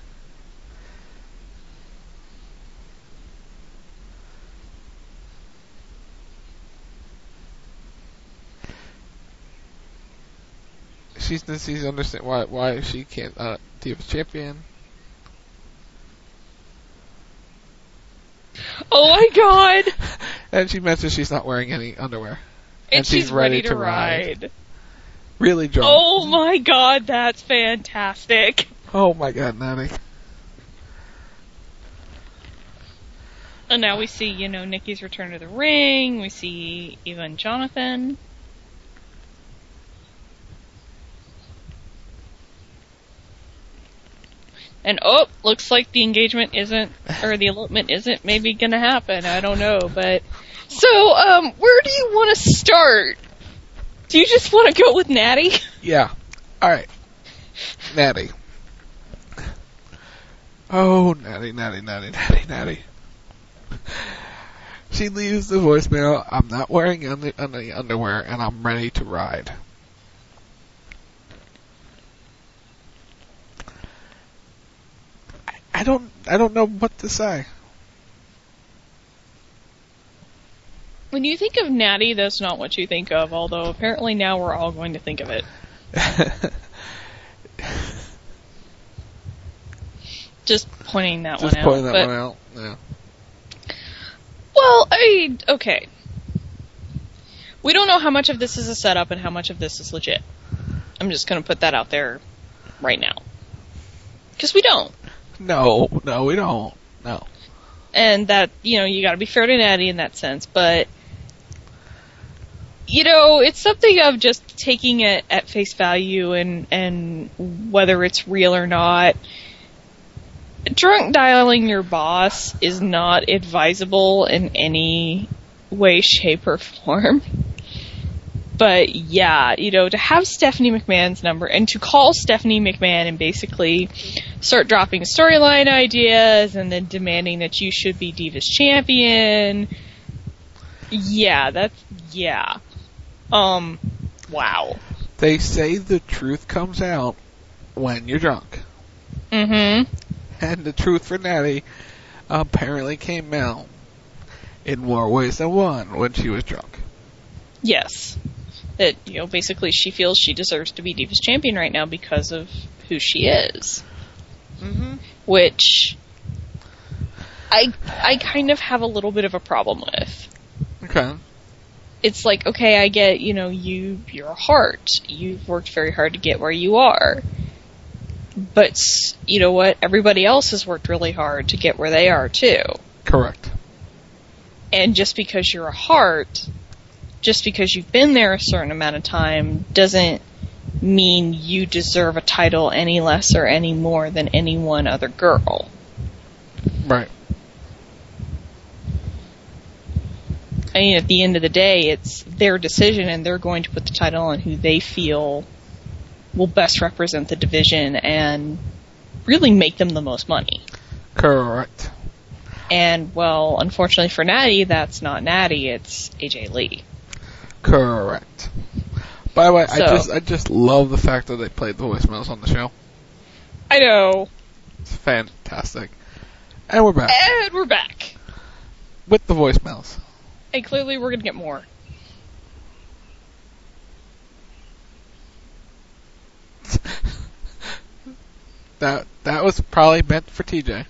She's she's understand why why she can't uh, Divas champion. Oh my god! And she mentions she's not wearing any underwear. And, and she's, she's ready, ready to, to ride. ride. Really drunk. Oh my god, that's fantastic. Oh my god, Natty. And now we see, you know, Nikki's return to the ring. We see Eva and Jonathan. And oh, looks like the engagement isn't, or the elopement isn't maybe gonna happen. I don't know, but so um, where do you want to start? Do you just want to go with Natty? Yeah. All right. Natty. Oh, Natty, Natty, Natty, Natty, Natty. She leaves the voicemail. I'm not wearing any, any underwear, and I'm ready to ride. I don't I don't know what to say. When you think of Natty, that's not what you think of, although apparently now we're all going to think of it. Just pointing that Just one out. Just pointing that but, one out, yeah. Well, I... okay. We don't know how much of this is a setup and how much of this is legit. I'm just going to put that out there right now. Because we don't. No, no, we don't. No. And that, you know, you gotta be fair to Natty in that sense, but, you know, it's something of just taking it at face value and, and whether it's real or not. Drunk dialing your boss is not advisable in any way, shape, or form. But yeah, you know, to have Stephanie McMahon's number and to call Stephanie McMahon and basically start dropping storyline ideas and then demanding that you should be Divas champion. Yeah, that's, yeah. Um, wow. They say the truth comes out when you're drunk. Mm-hmm. And the truth for Natty apparently came out in more ways than one when she was drunk. Yes. That, you know, basically she feels she deserves to be Divas champion right now because of who she is. Mm-hmm. Which I I kind of have a little bit of a problem with. Okay. It's like, okay, I get, you know, you you're a heart. You've worked very hard to get where you are. But you know what? Everybody else has worked really hard to get where they are too. Correct. And just because you're a heart, just because you've been there a certain amount of time, doesn't mean you deserve a title any less or any more than any one other girl. Right. I mean, at the end of the day, it's their decision, and they're going to put the title on who they feel will best represent the division and really make them the most money. Correct. And, well, unfortunately for Natty, that's not Natty, it's A J Lee. Correct. By the way, So- I just I just love the fact that they played the voicemails on the show. I know. It's fantastic. And we're back. And we're back. With the voicemails. And clearly we're going to get more. That that was probably meant for T J.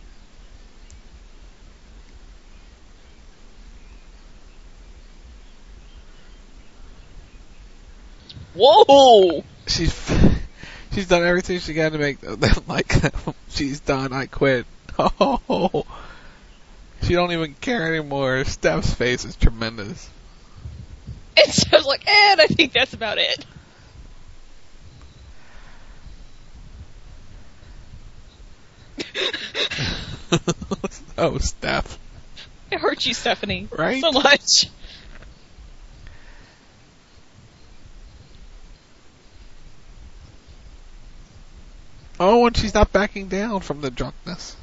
Whoa! She's she's done everything she can to make them like them. She's done. I quit. Oh, she don't even care anymore. Steph's face is tremendous. And so I was like, and I think that's about it. Oh, Steph. It hurt you, Stephanie. Right? So much. Oh, and she's not backing down from the drunkenness.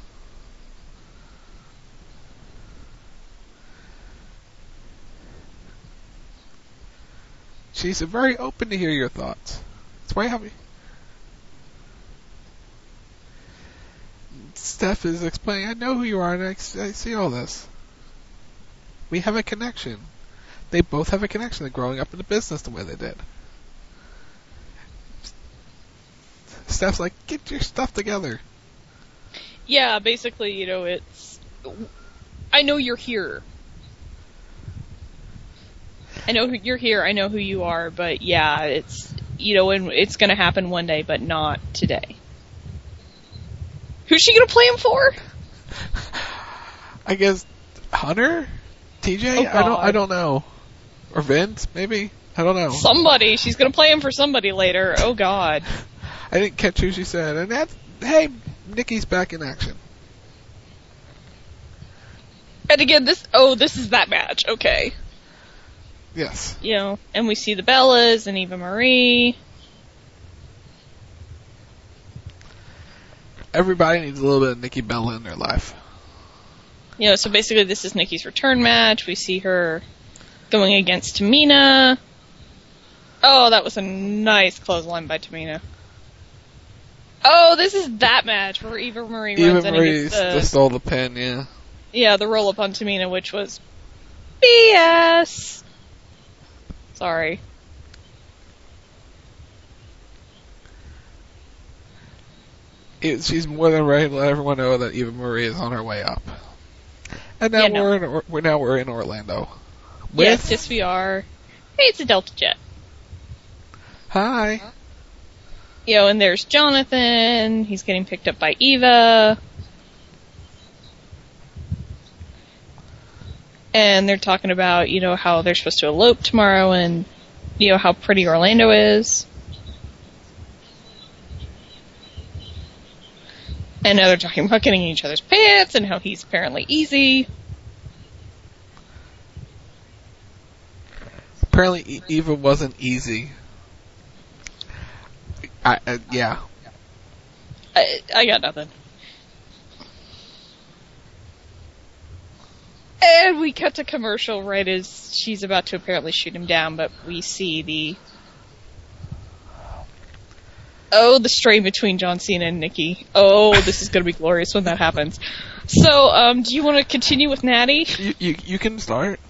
She's very open to hear your thoughts. That's why I have you. Steph is explaining, I know who you are, and I, I see all this. We have a connection. They both have a connection. They're growing up in the business the way they did. Steph's like, get your stuff together. Yeah, basically, you know, it's... I know you're here. I know who you're here, I know who you are, but yeah, it's, you know, and it's gonna happen one day, but not today. Who's she gonna play him for? I guess Hunter? T J? Oh, I don't I God. don't know. Or Vince, maybe? I don't know. Somebody. She's gonna play him for somebody later. Oh, God. I didn't catch who she said. And that's, hey, Nikki's back in action. And again, this, oh, this is that match. Okay. Yes. You know, and we see the Bellas and Eva Marie. Everybody needs a little bit of Nikki Bella in their life. You know, so basically this is Nikki's return match. We see her going against Tamina. Oh, that was a nice clothesline by Tamina. Oh, this is that match where Eva Marie Eva runs in Marie and gets the, just stole the pin, yeah. yeah, the roll up on Tamina, which was B S. Sorry. It, she's more than ready to let everyone know that Eva Marie is on her way up. And now Yeah, no. we're in Or- we're now we're in Orlando. With Yes, yes we are. Hey, it's a Delta Jet. Hi. You know, and there's Jonathan. He's getting picked up by Eva. And they're talking about, you know, how they're supposed to elope tomorrow and, you know, how pretty Orlando is. And now they're talking about getting in each other's pants and how he's apparently easy. Apparently E- Eva wasn't easy. I, uh, yeah. I, I got nothing. And we cut to commercial right as she's about to apparently shoot him down, but we see the... Oh, the strain between John Cena and Nikki. Oh, this is going to be glorious when that happens. So, um, do you want to continue with Natty? You, you, you can start.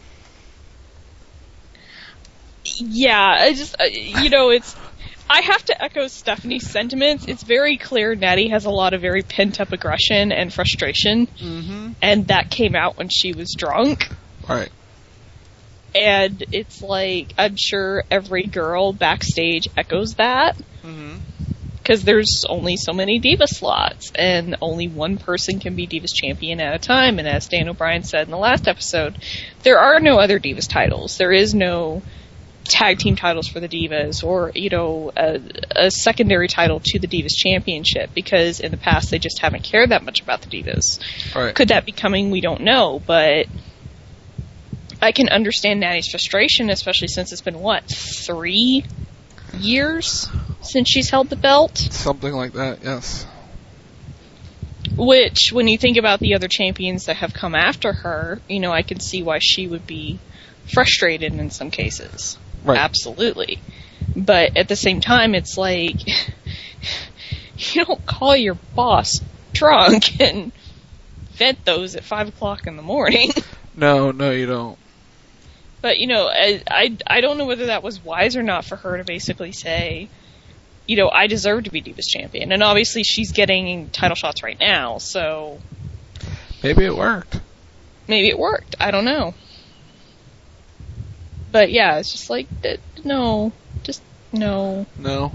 Yeah, I just, uh, you know, it's... I have to echo Stephanie's sentiments. It's very clear Natty has a lot of very pent-up aggression and frustration. Mm-hmm. And that came out when she was drunk. Right. And it's like, I'm sure every girl backstage echoes that. Mm-hmm. Because there's only so many Diva slots, and only one person can be Divas Champion at a time. And as Dan O'Brien said in the last episode, there are no other Divas titles. There is no tag team titles for the Divas, or, you know, a, a secondary title to the Divas Championship, because in the past they just haven't cared that much about the Divas. Right. Could that be coming? We don't know, but I can understand Natty's frustration, especially since it's been, what, three years since she's held the belt? Something like that, yes. Which, when you think about the other champions that have come after her, you know, I can see why she would be frustrated in some cases. Right. Absolutely. But at the same time, it's like, you don't call your boss drunk and vent those at five o'clock in the morning. No, no, you don't. But, you know, I, I, I don't know whether that was wise or not for her to basically say, you know, I deserve to be Divas Champion. And obviously she's getting title shots right now, so... Maybe it worked. Maybe it worked. I don't know. But yeah, it's just like, no. Just, no. No.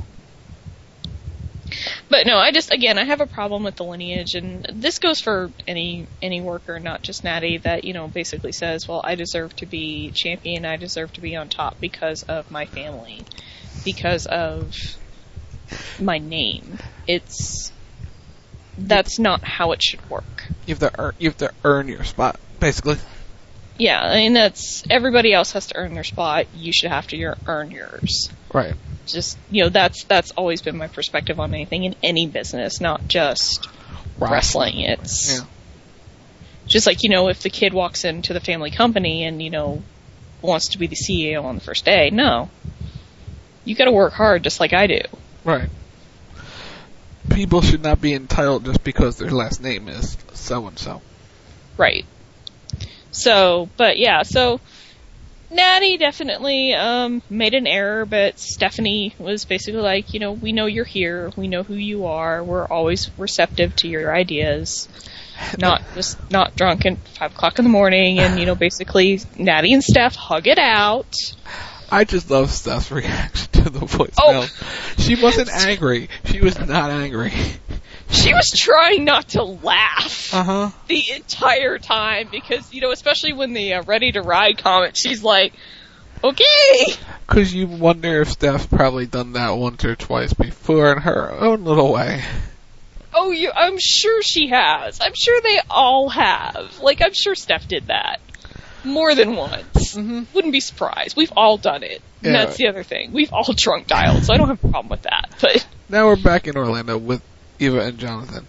But no, I just, again, I have a problem with the lineage, and this goes for any any worker, not just Natty, that, you know, basically says, well, I deserve to be champion, I deserve to be on top because of my family, because of my name. It's, that's not how it should work. You have to earn, you have to earn your spot, basically. Yeah, I mean, that's, everybody else has to earn their spot, you should have to your, earn yours. Right. Just, you know, that's that's always been my perspective on anything in any business, not just Right. wrestling. It's Yeah. just like, you know, if the kid walks into the family company and, you know, wants to be the C E O on the first day, no. You gotta work hard just like I do. Right. people should not be entitled just because their last name is so-and-so. Right. So, but yeah, so Natty definitely um, made an error, but Stephanie was basically like, you know, we know you're here, we know who you are, we're always receptive to your ideas. Not just not drunk at five o'clock in the morning, and you know, basically Natty and Steph hug it out. I just love Steph's reaction to the voicemail. Oh. She wasn't angry. She was not angry. She was trying not to laugh uh-huh. the entire time because, you know, especially when the uh, Ready to Ride comment, she's like, okay. Because you wonder if Steph's probably done that once or twice before in her own little way. Oh, you, I'm sure she has. I'm sure they all have. Like, I'm sure Steph did that. More than once. Mm-hmm. Wouldn't be surprised. We've all done it. And Yeah. that's the other thing. We've all drunk dialed, so I don't have a problem with that. But Now we're back in Orlando with Eva and Jonathan.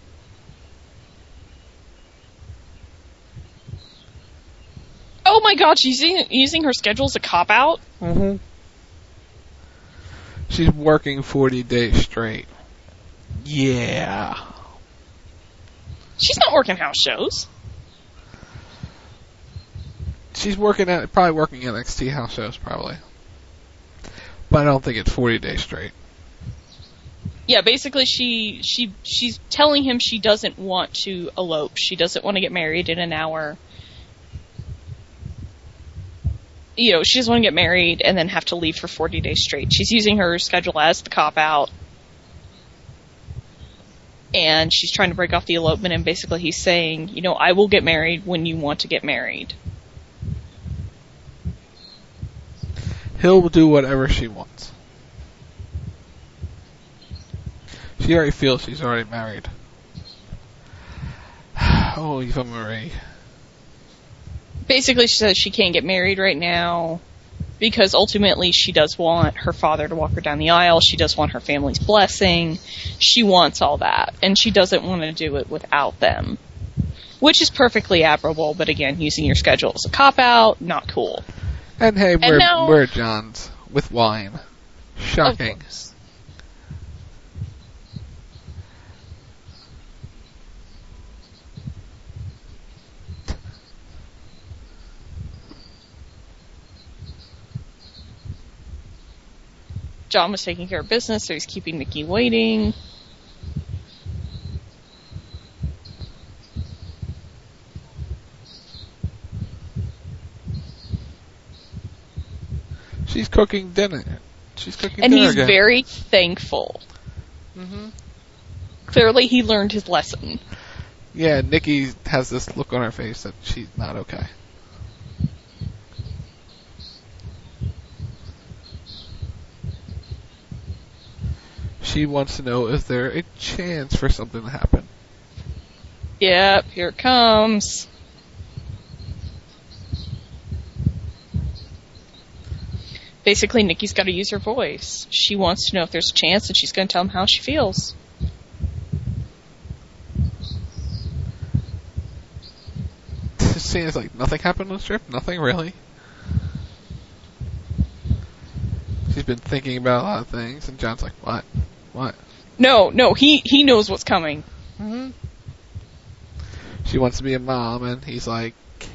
oh my god, she's using, using her schedule as a cop-out? Mm-hmm. She's working forty days straight. Yeah. She's not working house shows. She's working at, probably working N X T house shows, probably. But I don't think it's forty days straight. Yeah, basically she she she's telling him she doesn't want to elope. She doesn't want to get married in an hour. You know, she doesn't want to get married and then have to leave for forty days straight. She's using her schedule as the cop-out. And she's trying to break off the elopement, and basically he's saying, you know, I will get married when you want to get married. He'll do whatever she wants. She already feels she's already married. Oh, Eva Marie. Basically, she says she can't get married right now because ultimately she does want her father to walk her down the aisle. She does want her family's blessing. She wants all that, and she doesn't want to do it without them, which is perfectly admirable. But again, using your schedule as a cop-out, not cool. And hey, And we're, now- we're John's with wine. Shocking. John was taking care of business, so he's keeping Nikki waiting. She's cooking dinner. She's cooking And dinner he's again. very thankful. Mm-hmm. Clearly he learned his lesson. Yeah, Nikki has this look on her face that she's not okay. She wants to know, is there a chance for something to happen? Yep, here it comes. Basically, Nikki's got to use her voice. She wants to know if there's a chance, and she's going to tell him how she feels. It seems like nothing happened on the trip. Nothing really. She's been thinking about a lot of things, and John's like, "What? What?" No, no, he, he knows what's coming. Mm-hmm. She wants to be a mom, and he's like,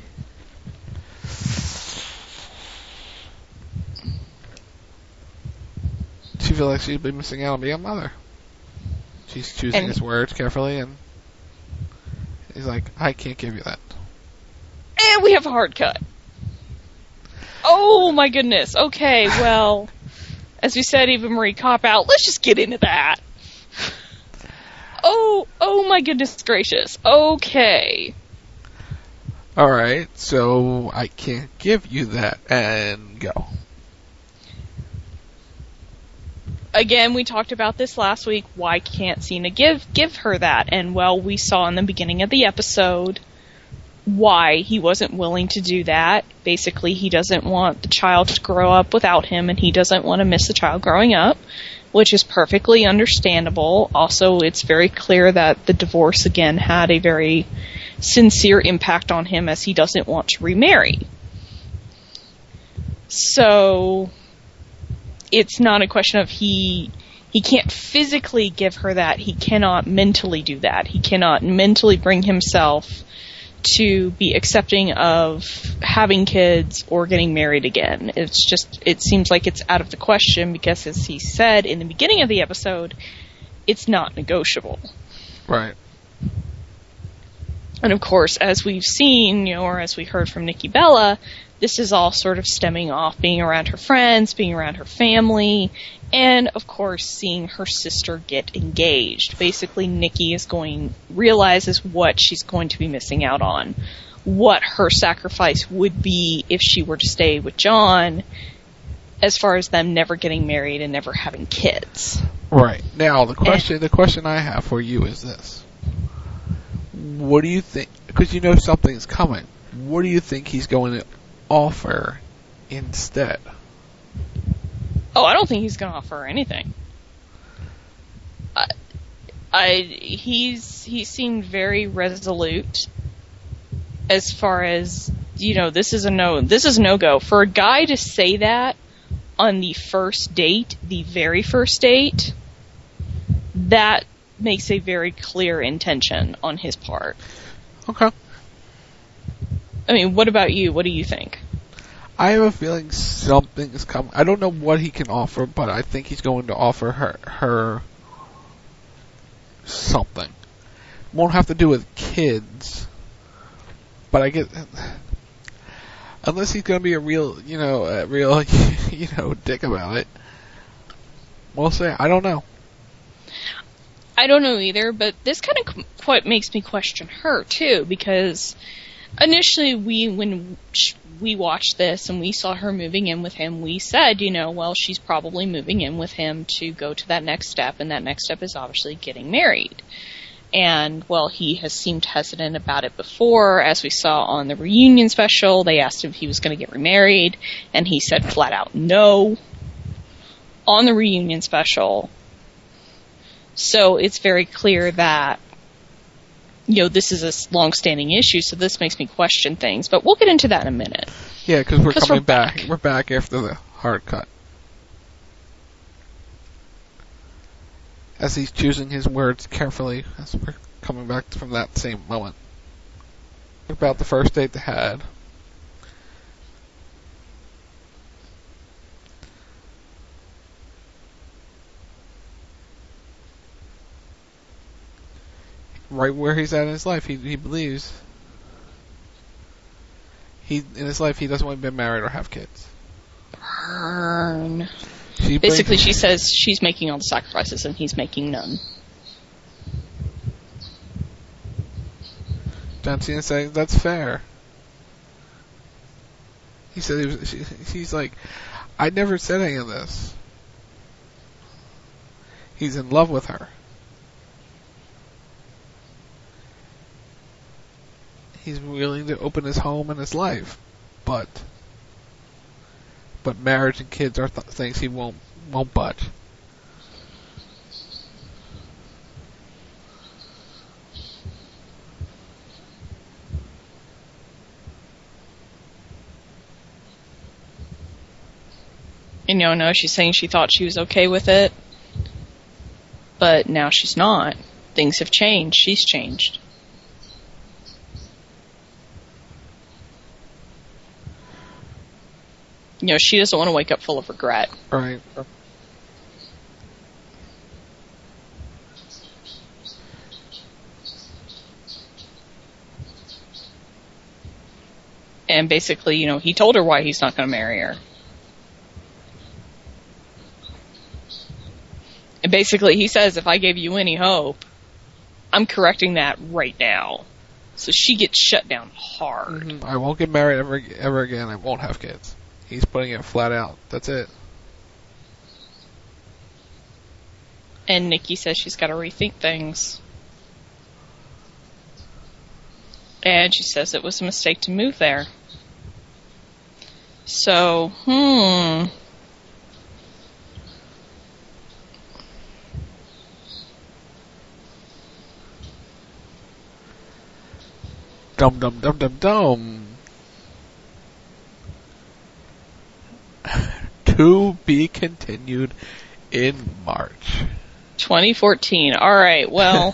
she feels like she'd be missing out on being a mother. She's choosing And- his words carefully, and he's like, I can't give you that. And we have a hard cut. Oh my goodness. Okay, well, as we said, Eva Marie cop out. Let's just get into that. Oh, oh my goodness gracious. Okay. Alright, so I can't give you that, and go. Again, we talked about this last week. Why can't Cena give give her that? And well, we saw in the beginning of the episode why he wasn't willing to do that. Basically, he doesn't want the child to grow up without him, and he doesn't want to miss the child growing up, which is perfectly understandable. Also, it's very clear that the divorce, again, had a very sincere impact on him, as he doesn't want to remarry. So it's not a question of he he can't physically give her that. He cannot mentally do that. He cannot mentally bring himself to be accepting of having kids or getting married again. It's just, it seems like it's out of the question because, as he said in the beginning of the episode, it's not negotiable. Right. And of course, as we've seen, you know, or as we heard from Nikki Bella, this is all sort of stemming off being around her friends, being around her family, and of course seeing her sister get engaged. Basically, Nikki is going, realizes what she's going to be missing out on, what her sacrifice would be if she were to stay with John, as far as them never getting married and never having kids. Right. Now, the question, and, the question I have for you is this. What do you think, because you know something's coming, what do you think he's going to offer instead? Oh, I don't think he's going to offer her anything. I, I, he's, he seemed very resolute as far as, you know, this is a no, this is no go. For a guy to say that on the first date, the very first date, that makes a very clear intention on his part. Okay. I mean, what about you? What do you think? I have a feeling something is coming. I don't know what he can offer, but I think he's going to offer her her something. Won't have to do with kids, but I get, unless he's going to be a real, you know, a real, you know, dick about it. We'll see. I don't know. I don't know either, but this kind of quite makes me question her too, because initially we, when we watched this and we saw her moving in with him, we said, you know, well, she's probably moving in with him to go to that next step, and that next step is obviously getting married. And, well, he has seemed hesitant about it before. As we saw on the reunion special, they asked him if he was going to get remarried, and he said flat out no on the reunion special. So it's very clear that, you know, this is a long-standing issue, so this makes me question things. But we'll get into that in a minute. Yeah, because we're coming we're back. back. We're back after the hard cut. As he's choosing his words carefully, as we're coming back from that same moment. About the first date they had. Right where he's at in his life, he he believes he in his life he doesn't want to be married or have kids. Burn. She Basically, she says she's making all the sacrifices and he's making none. John Cena saying that's fair. He said he was. She, he's like, I never said any of this. He's in love with her. He's willing to open his home and his life, but but marriage and kids are th- things he won't won't budge. You know, no, she's saying she thought she was okay with it, but now she's not. Things have changed. She's changed. You know, she doesn't want to wake up full of regret. Right. And basically, you know, he told her why he's not going to marry her. And basically, he says, if I gave you any hope, I'm correcting that right now. So she gets shut down hard. Mm-hmm. I won't get married ever ever again. I won't have kids. He's putting it flat out. That's it. And Nikki says she's got to rethink things. And she says it was a mistake to move there. So, hmm. Dum dum dum dum dum. To be continued In March. twenty fourteen. All right, well,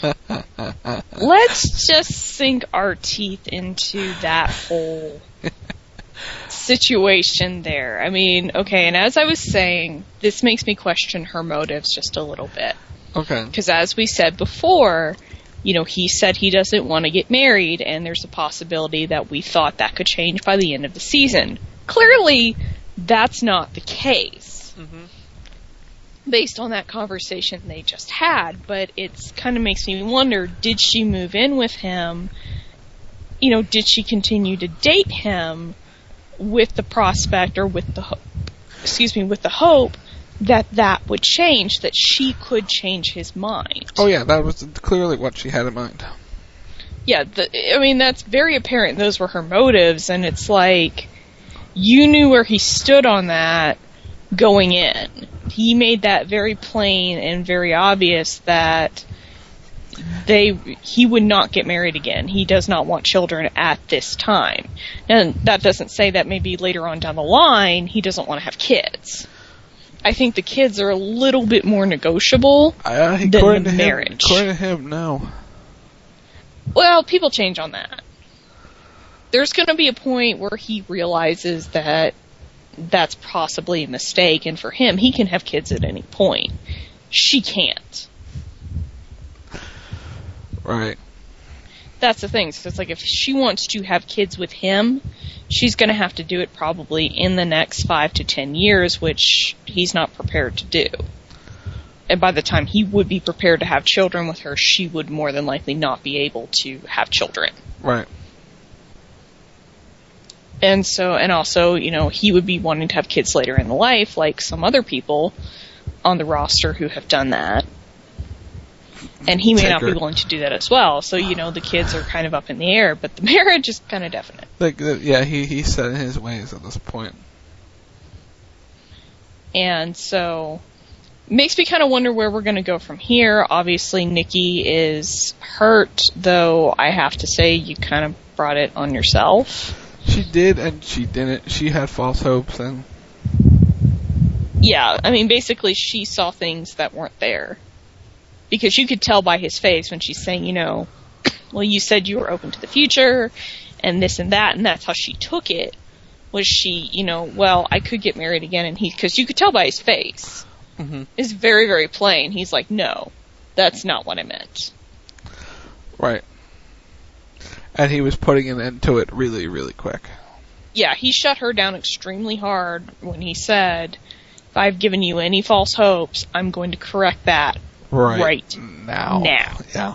let's just sink our teeth into that whole situation there. I mean, okay, and as I was saying, this makes me question her motives just a little bit. Okay. Because as we said before, you know, he said he doesn't want to get married, and there's a possibility that we thought that could change by the end of the season. Clearly, that's not the case. Mm-hmm. Based on that conversation they just had, but it's kind of makes me wonder, did she move in with him? You know, did she continue to date him with the prospect or with the ho- excuse me, with the hope that that would change, that she could change his mind? Oh yeah, that was clearly what she had in mind. Yeah, the, I mean, that's very apparent. Those were her motives, and it's like, you knew where he stood on that going in. He made that very plain and very obvious that they he would not get married again. He does not want children at this time. And that doesn't say that maybe later on down the line he doesn't want to have kids. I think the kids are a little bit more negotiable uh, than the him, marriage. According to him, no. Well, people change on that. There's going to be a point where he realizes that that's possibly a mistake, and for him, he can have kids at any point. She can't. Right. That's the thing. So it's like, if she wants to have kids with him, she's going to have to do it probably in the next five to ten years, which he's not prepared to do. And by the time he would be prepared to have children with her, she would more than likely not be able to have children. Right. And so, and also, you know, he would be wanting to have kids later in life, like some other people on the roster who have done that. And he may Taker. not be willing to do that as well. So, you know, the kids are kind of up in the air, but the marriage is kind of definite. Like, yeah, he he's set in his ways at this point. And so, makes me kind of wonder where we're going to go from here. Obviously, Nikki is hurt, though I have to say you kind of brought it on yourself. She did, and she didn't. She had false hopes, and... Yeah, I mean, basically, she saw things that weren't there. Because you could tell by his face when she's saying, you know, well, you said you were open to the future, and this and that, and that's how she took it. Was she, you know, well, I could get married again, and he... Because you could tell by his face. Mm-hmm. It's very, very plain. He's like, no, that's not what I meant. Right. And he was putting an end to it really, really quick. Yeah, he shut her down extremely hard when he said, if I've given you any false hopes, I'm going to correct that right, right now. now. Yeah.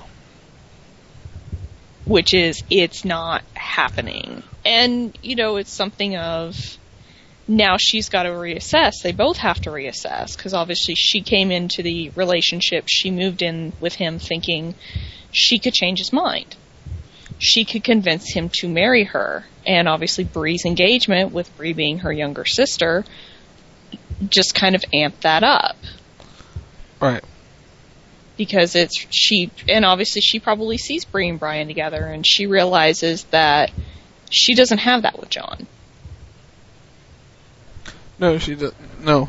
Which is, it's not happening. And, you know, it's something of, now she's got to reassess. They both have to reassess, because obviously she came into the relationship, she moved in with him thinking she could change his mind. She could convince him to marry her. And obviously Bree's engagement, with Bree being her younger sister, just kind of amped that up. Right. Because it's, she, and obviously she probably sees Bree and Brian together, and she realizes that she doesn't have that with John. No, she doesn't. No.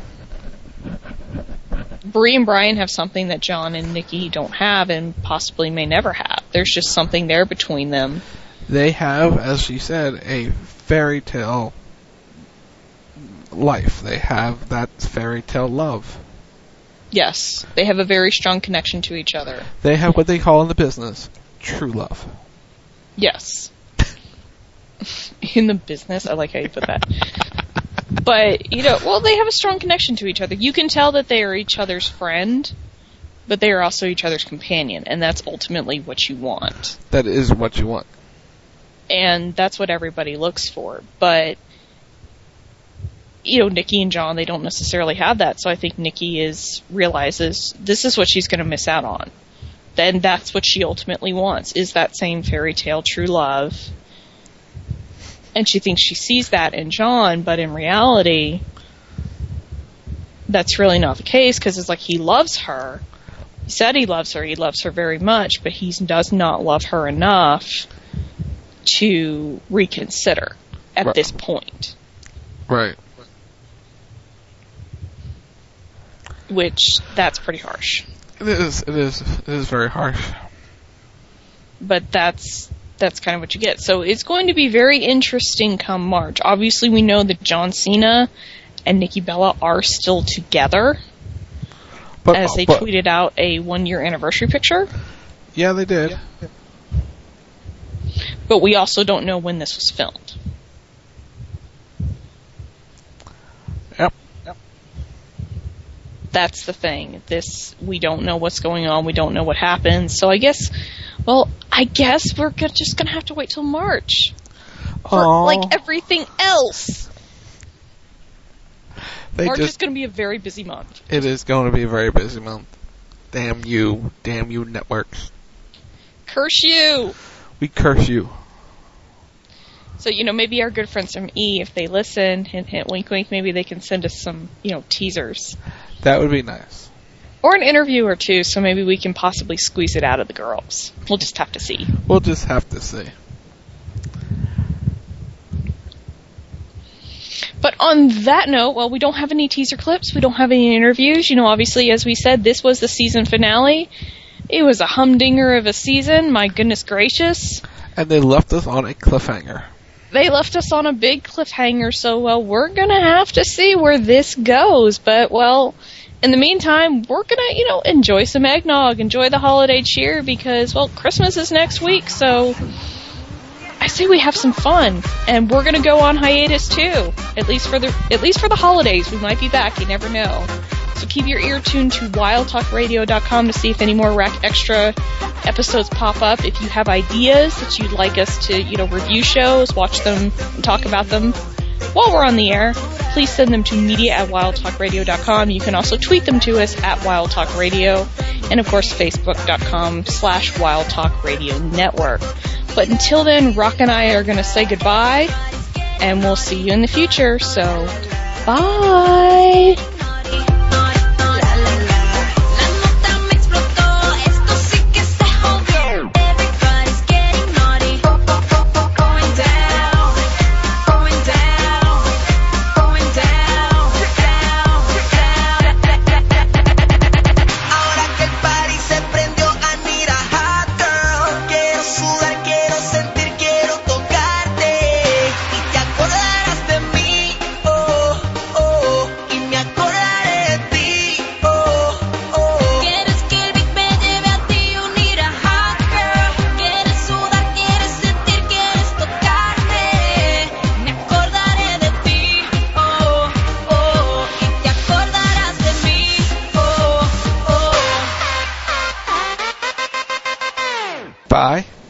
Bree and Brian have something that John and Nikki don't have, and possibly may never have. There's just something there between them. They have, as she said, a fairy tale life. They have that fairy tale love. Yes, they have a very strong connection to each other. They have what they call in the business true love. Yes. In the business? I like how you put that. But, you know, well, they have a strong connection to each other. You can tell that they are each other's friend, but they are also each other's companion, and that's ultimately what you want. That is what you want. And that's what everybody looks for. But, you know, Nikki and John, they don't necessarily have that, so I think Nikki is realizes this is what she's going to miss out on. Then that's what she ultimately wants, is that same fairy tale true love. And she thinks she sees that in John, but in reality, that's really not the case, because it's like he loves her. He said he loves her, he loves her very much, but he does not love her enough to reconsider at right. this point. Right. which that's pretty harsh. It is. It is. It is very harsh. But that's that's kind of what you get. So it's going to be very interesting come March. Obviously, we know that John Cena and Nikki Bella are still together, but, as they but, tweeted out a one-year anniversary picture. Yeah, they did. But we also don't know when this was filmed. Yep. Yep. That's the thing. This, we don't know what's going on. We don't know what happens. So I guess, well, I guess we're go- just going to have to wait till March. For, Aww. like, everything else. They March just, is going to be a very busy month. It is going to be a very busy month. Damn you. Damn you networks. Curse you! We curse you. So, you know, maybe our good friends from E, if they listen, hint, hint, wink, wink, maybe they can send us some, you know, teasers. That would be nice. Or an interview or two, so maybe we can possibly squeeze it out of the girls. We'll just have to see. We'll just have to see. But on that note, well, we don't have any teaser clips. We don't have any interviews. You know, obviously, as we said, this was the season finale. It was a humdinger of a season. My goodness gracious. And they left us on a cliffhanger. They left us on a big cliffhanger, so, well, we're going to have to see where this goes. But, well, in the meantime, we're going to, you know, enjoy some eggnog, enjoy the holiday cheer, because, well, Christmas is next week, so I say we have some fun. And we're going to go on hiatus, too, at least for the at least for the holidays. We might be back, you never know. So keep your ear tuned to wild talk radio dot com to see if any more Rack Extra episodes pop up. If you have ideas that you'd like us to, you know, review shows, watch them, and talk about them while we're on the air, please send them to media at wild talk radio dot com. You can also tweet them to us at Wild Talk Radio, and of course facebook dot com slash Wild Talk Radio Network. But until then, Rock and I are going to say goodbye, and we'll see you in the future. So, bye! Bye.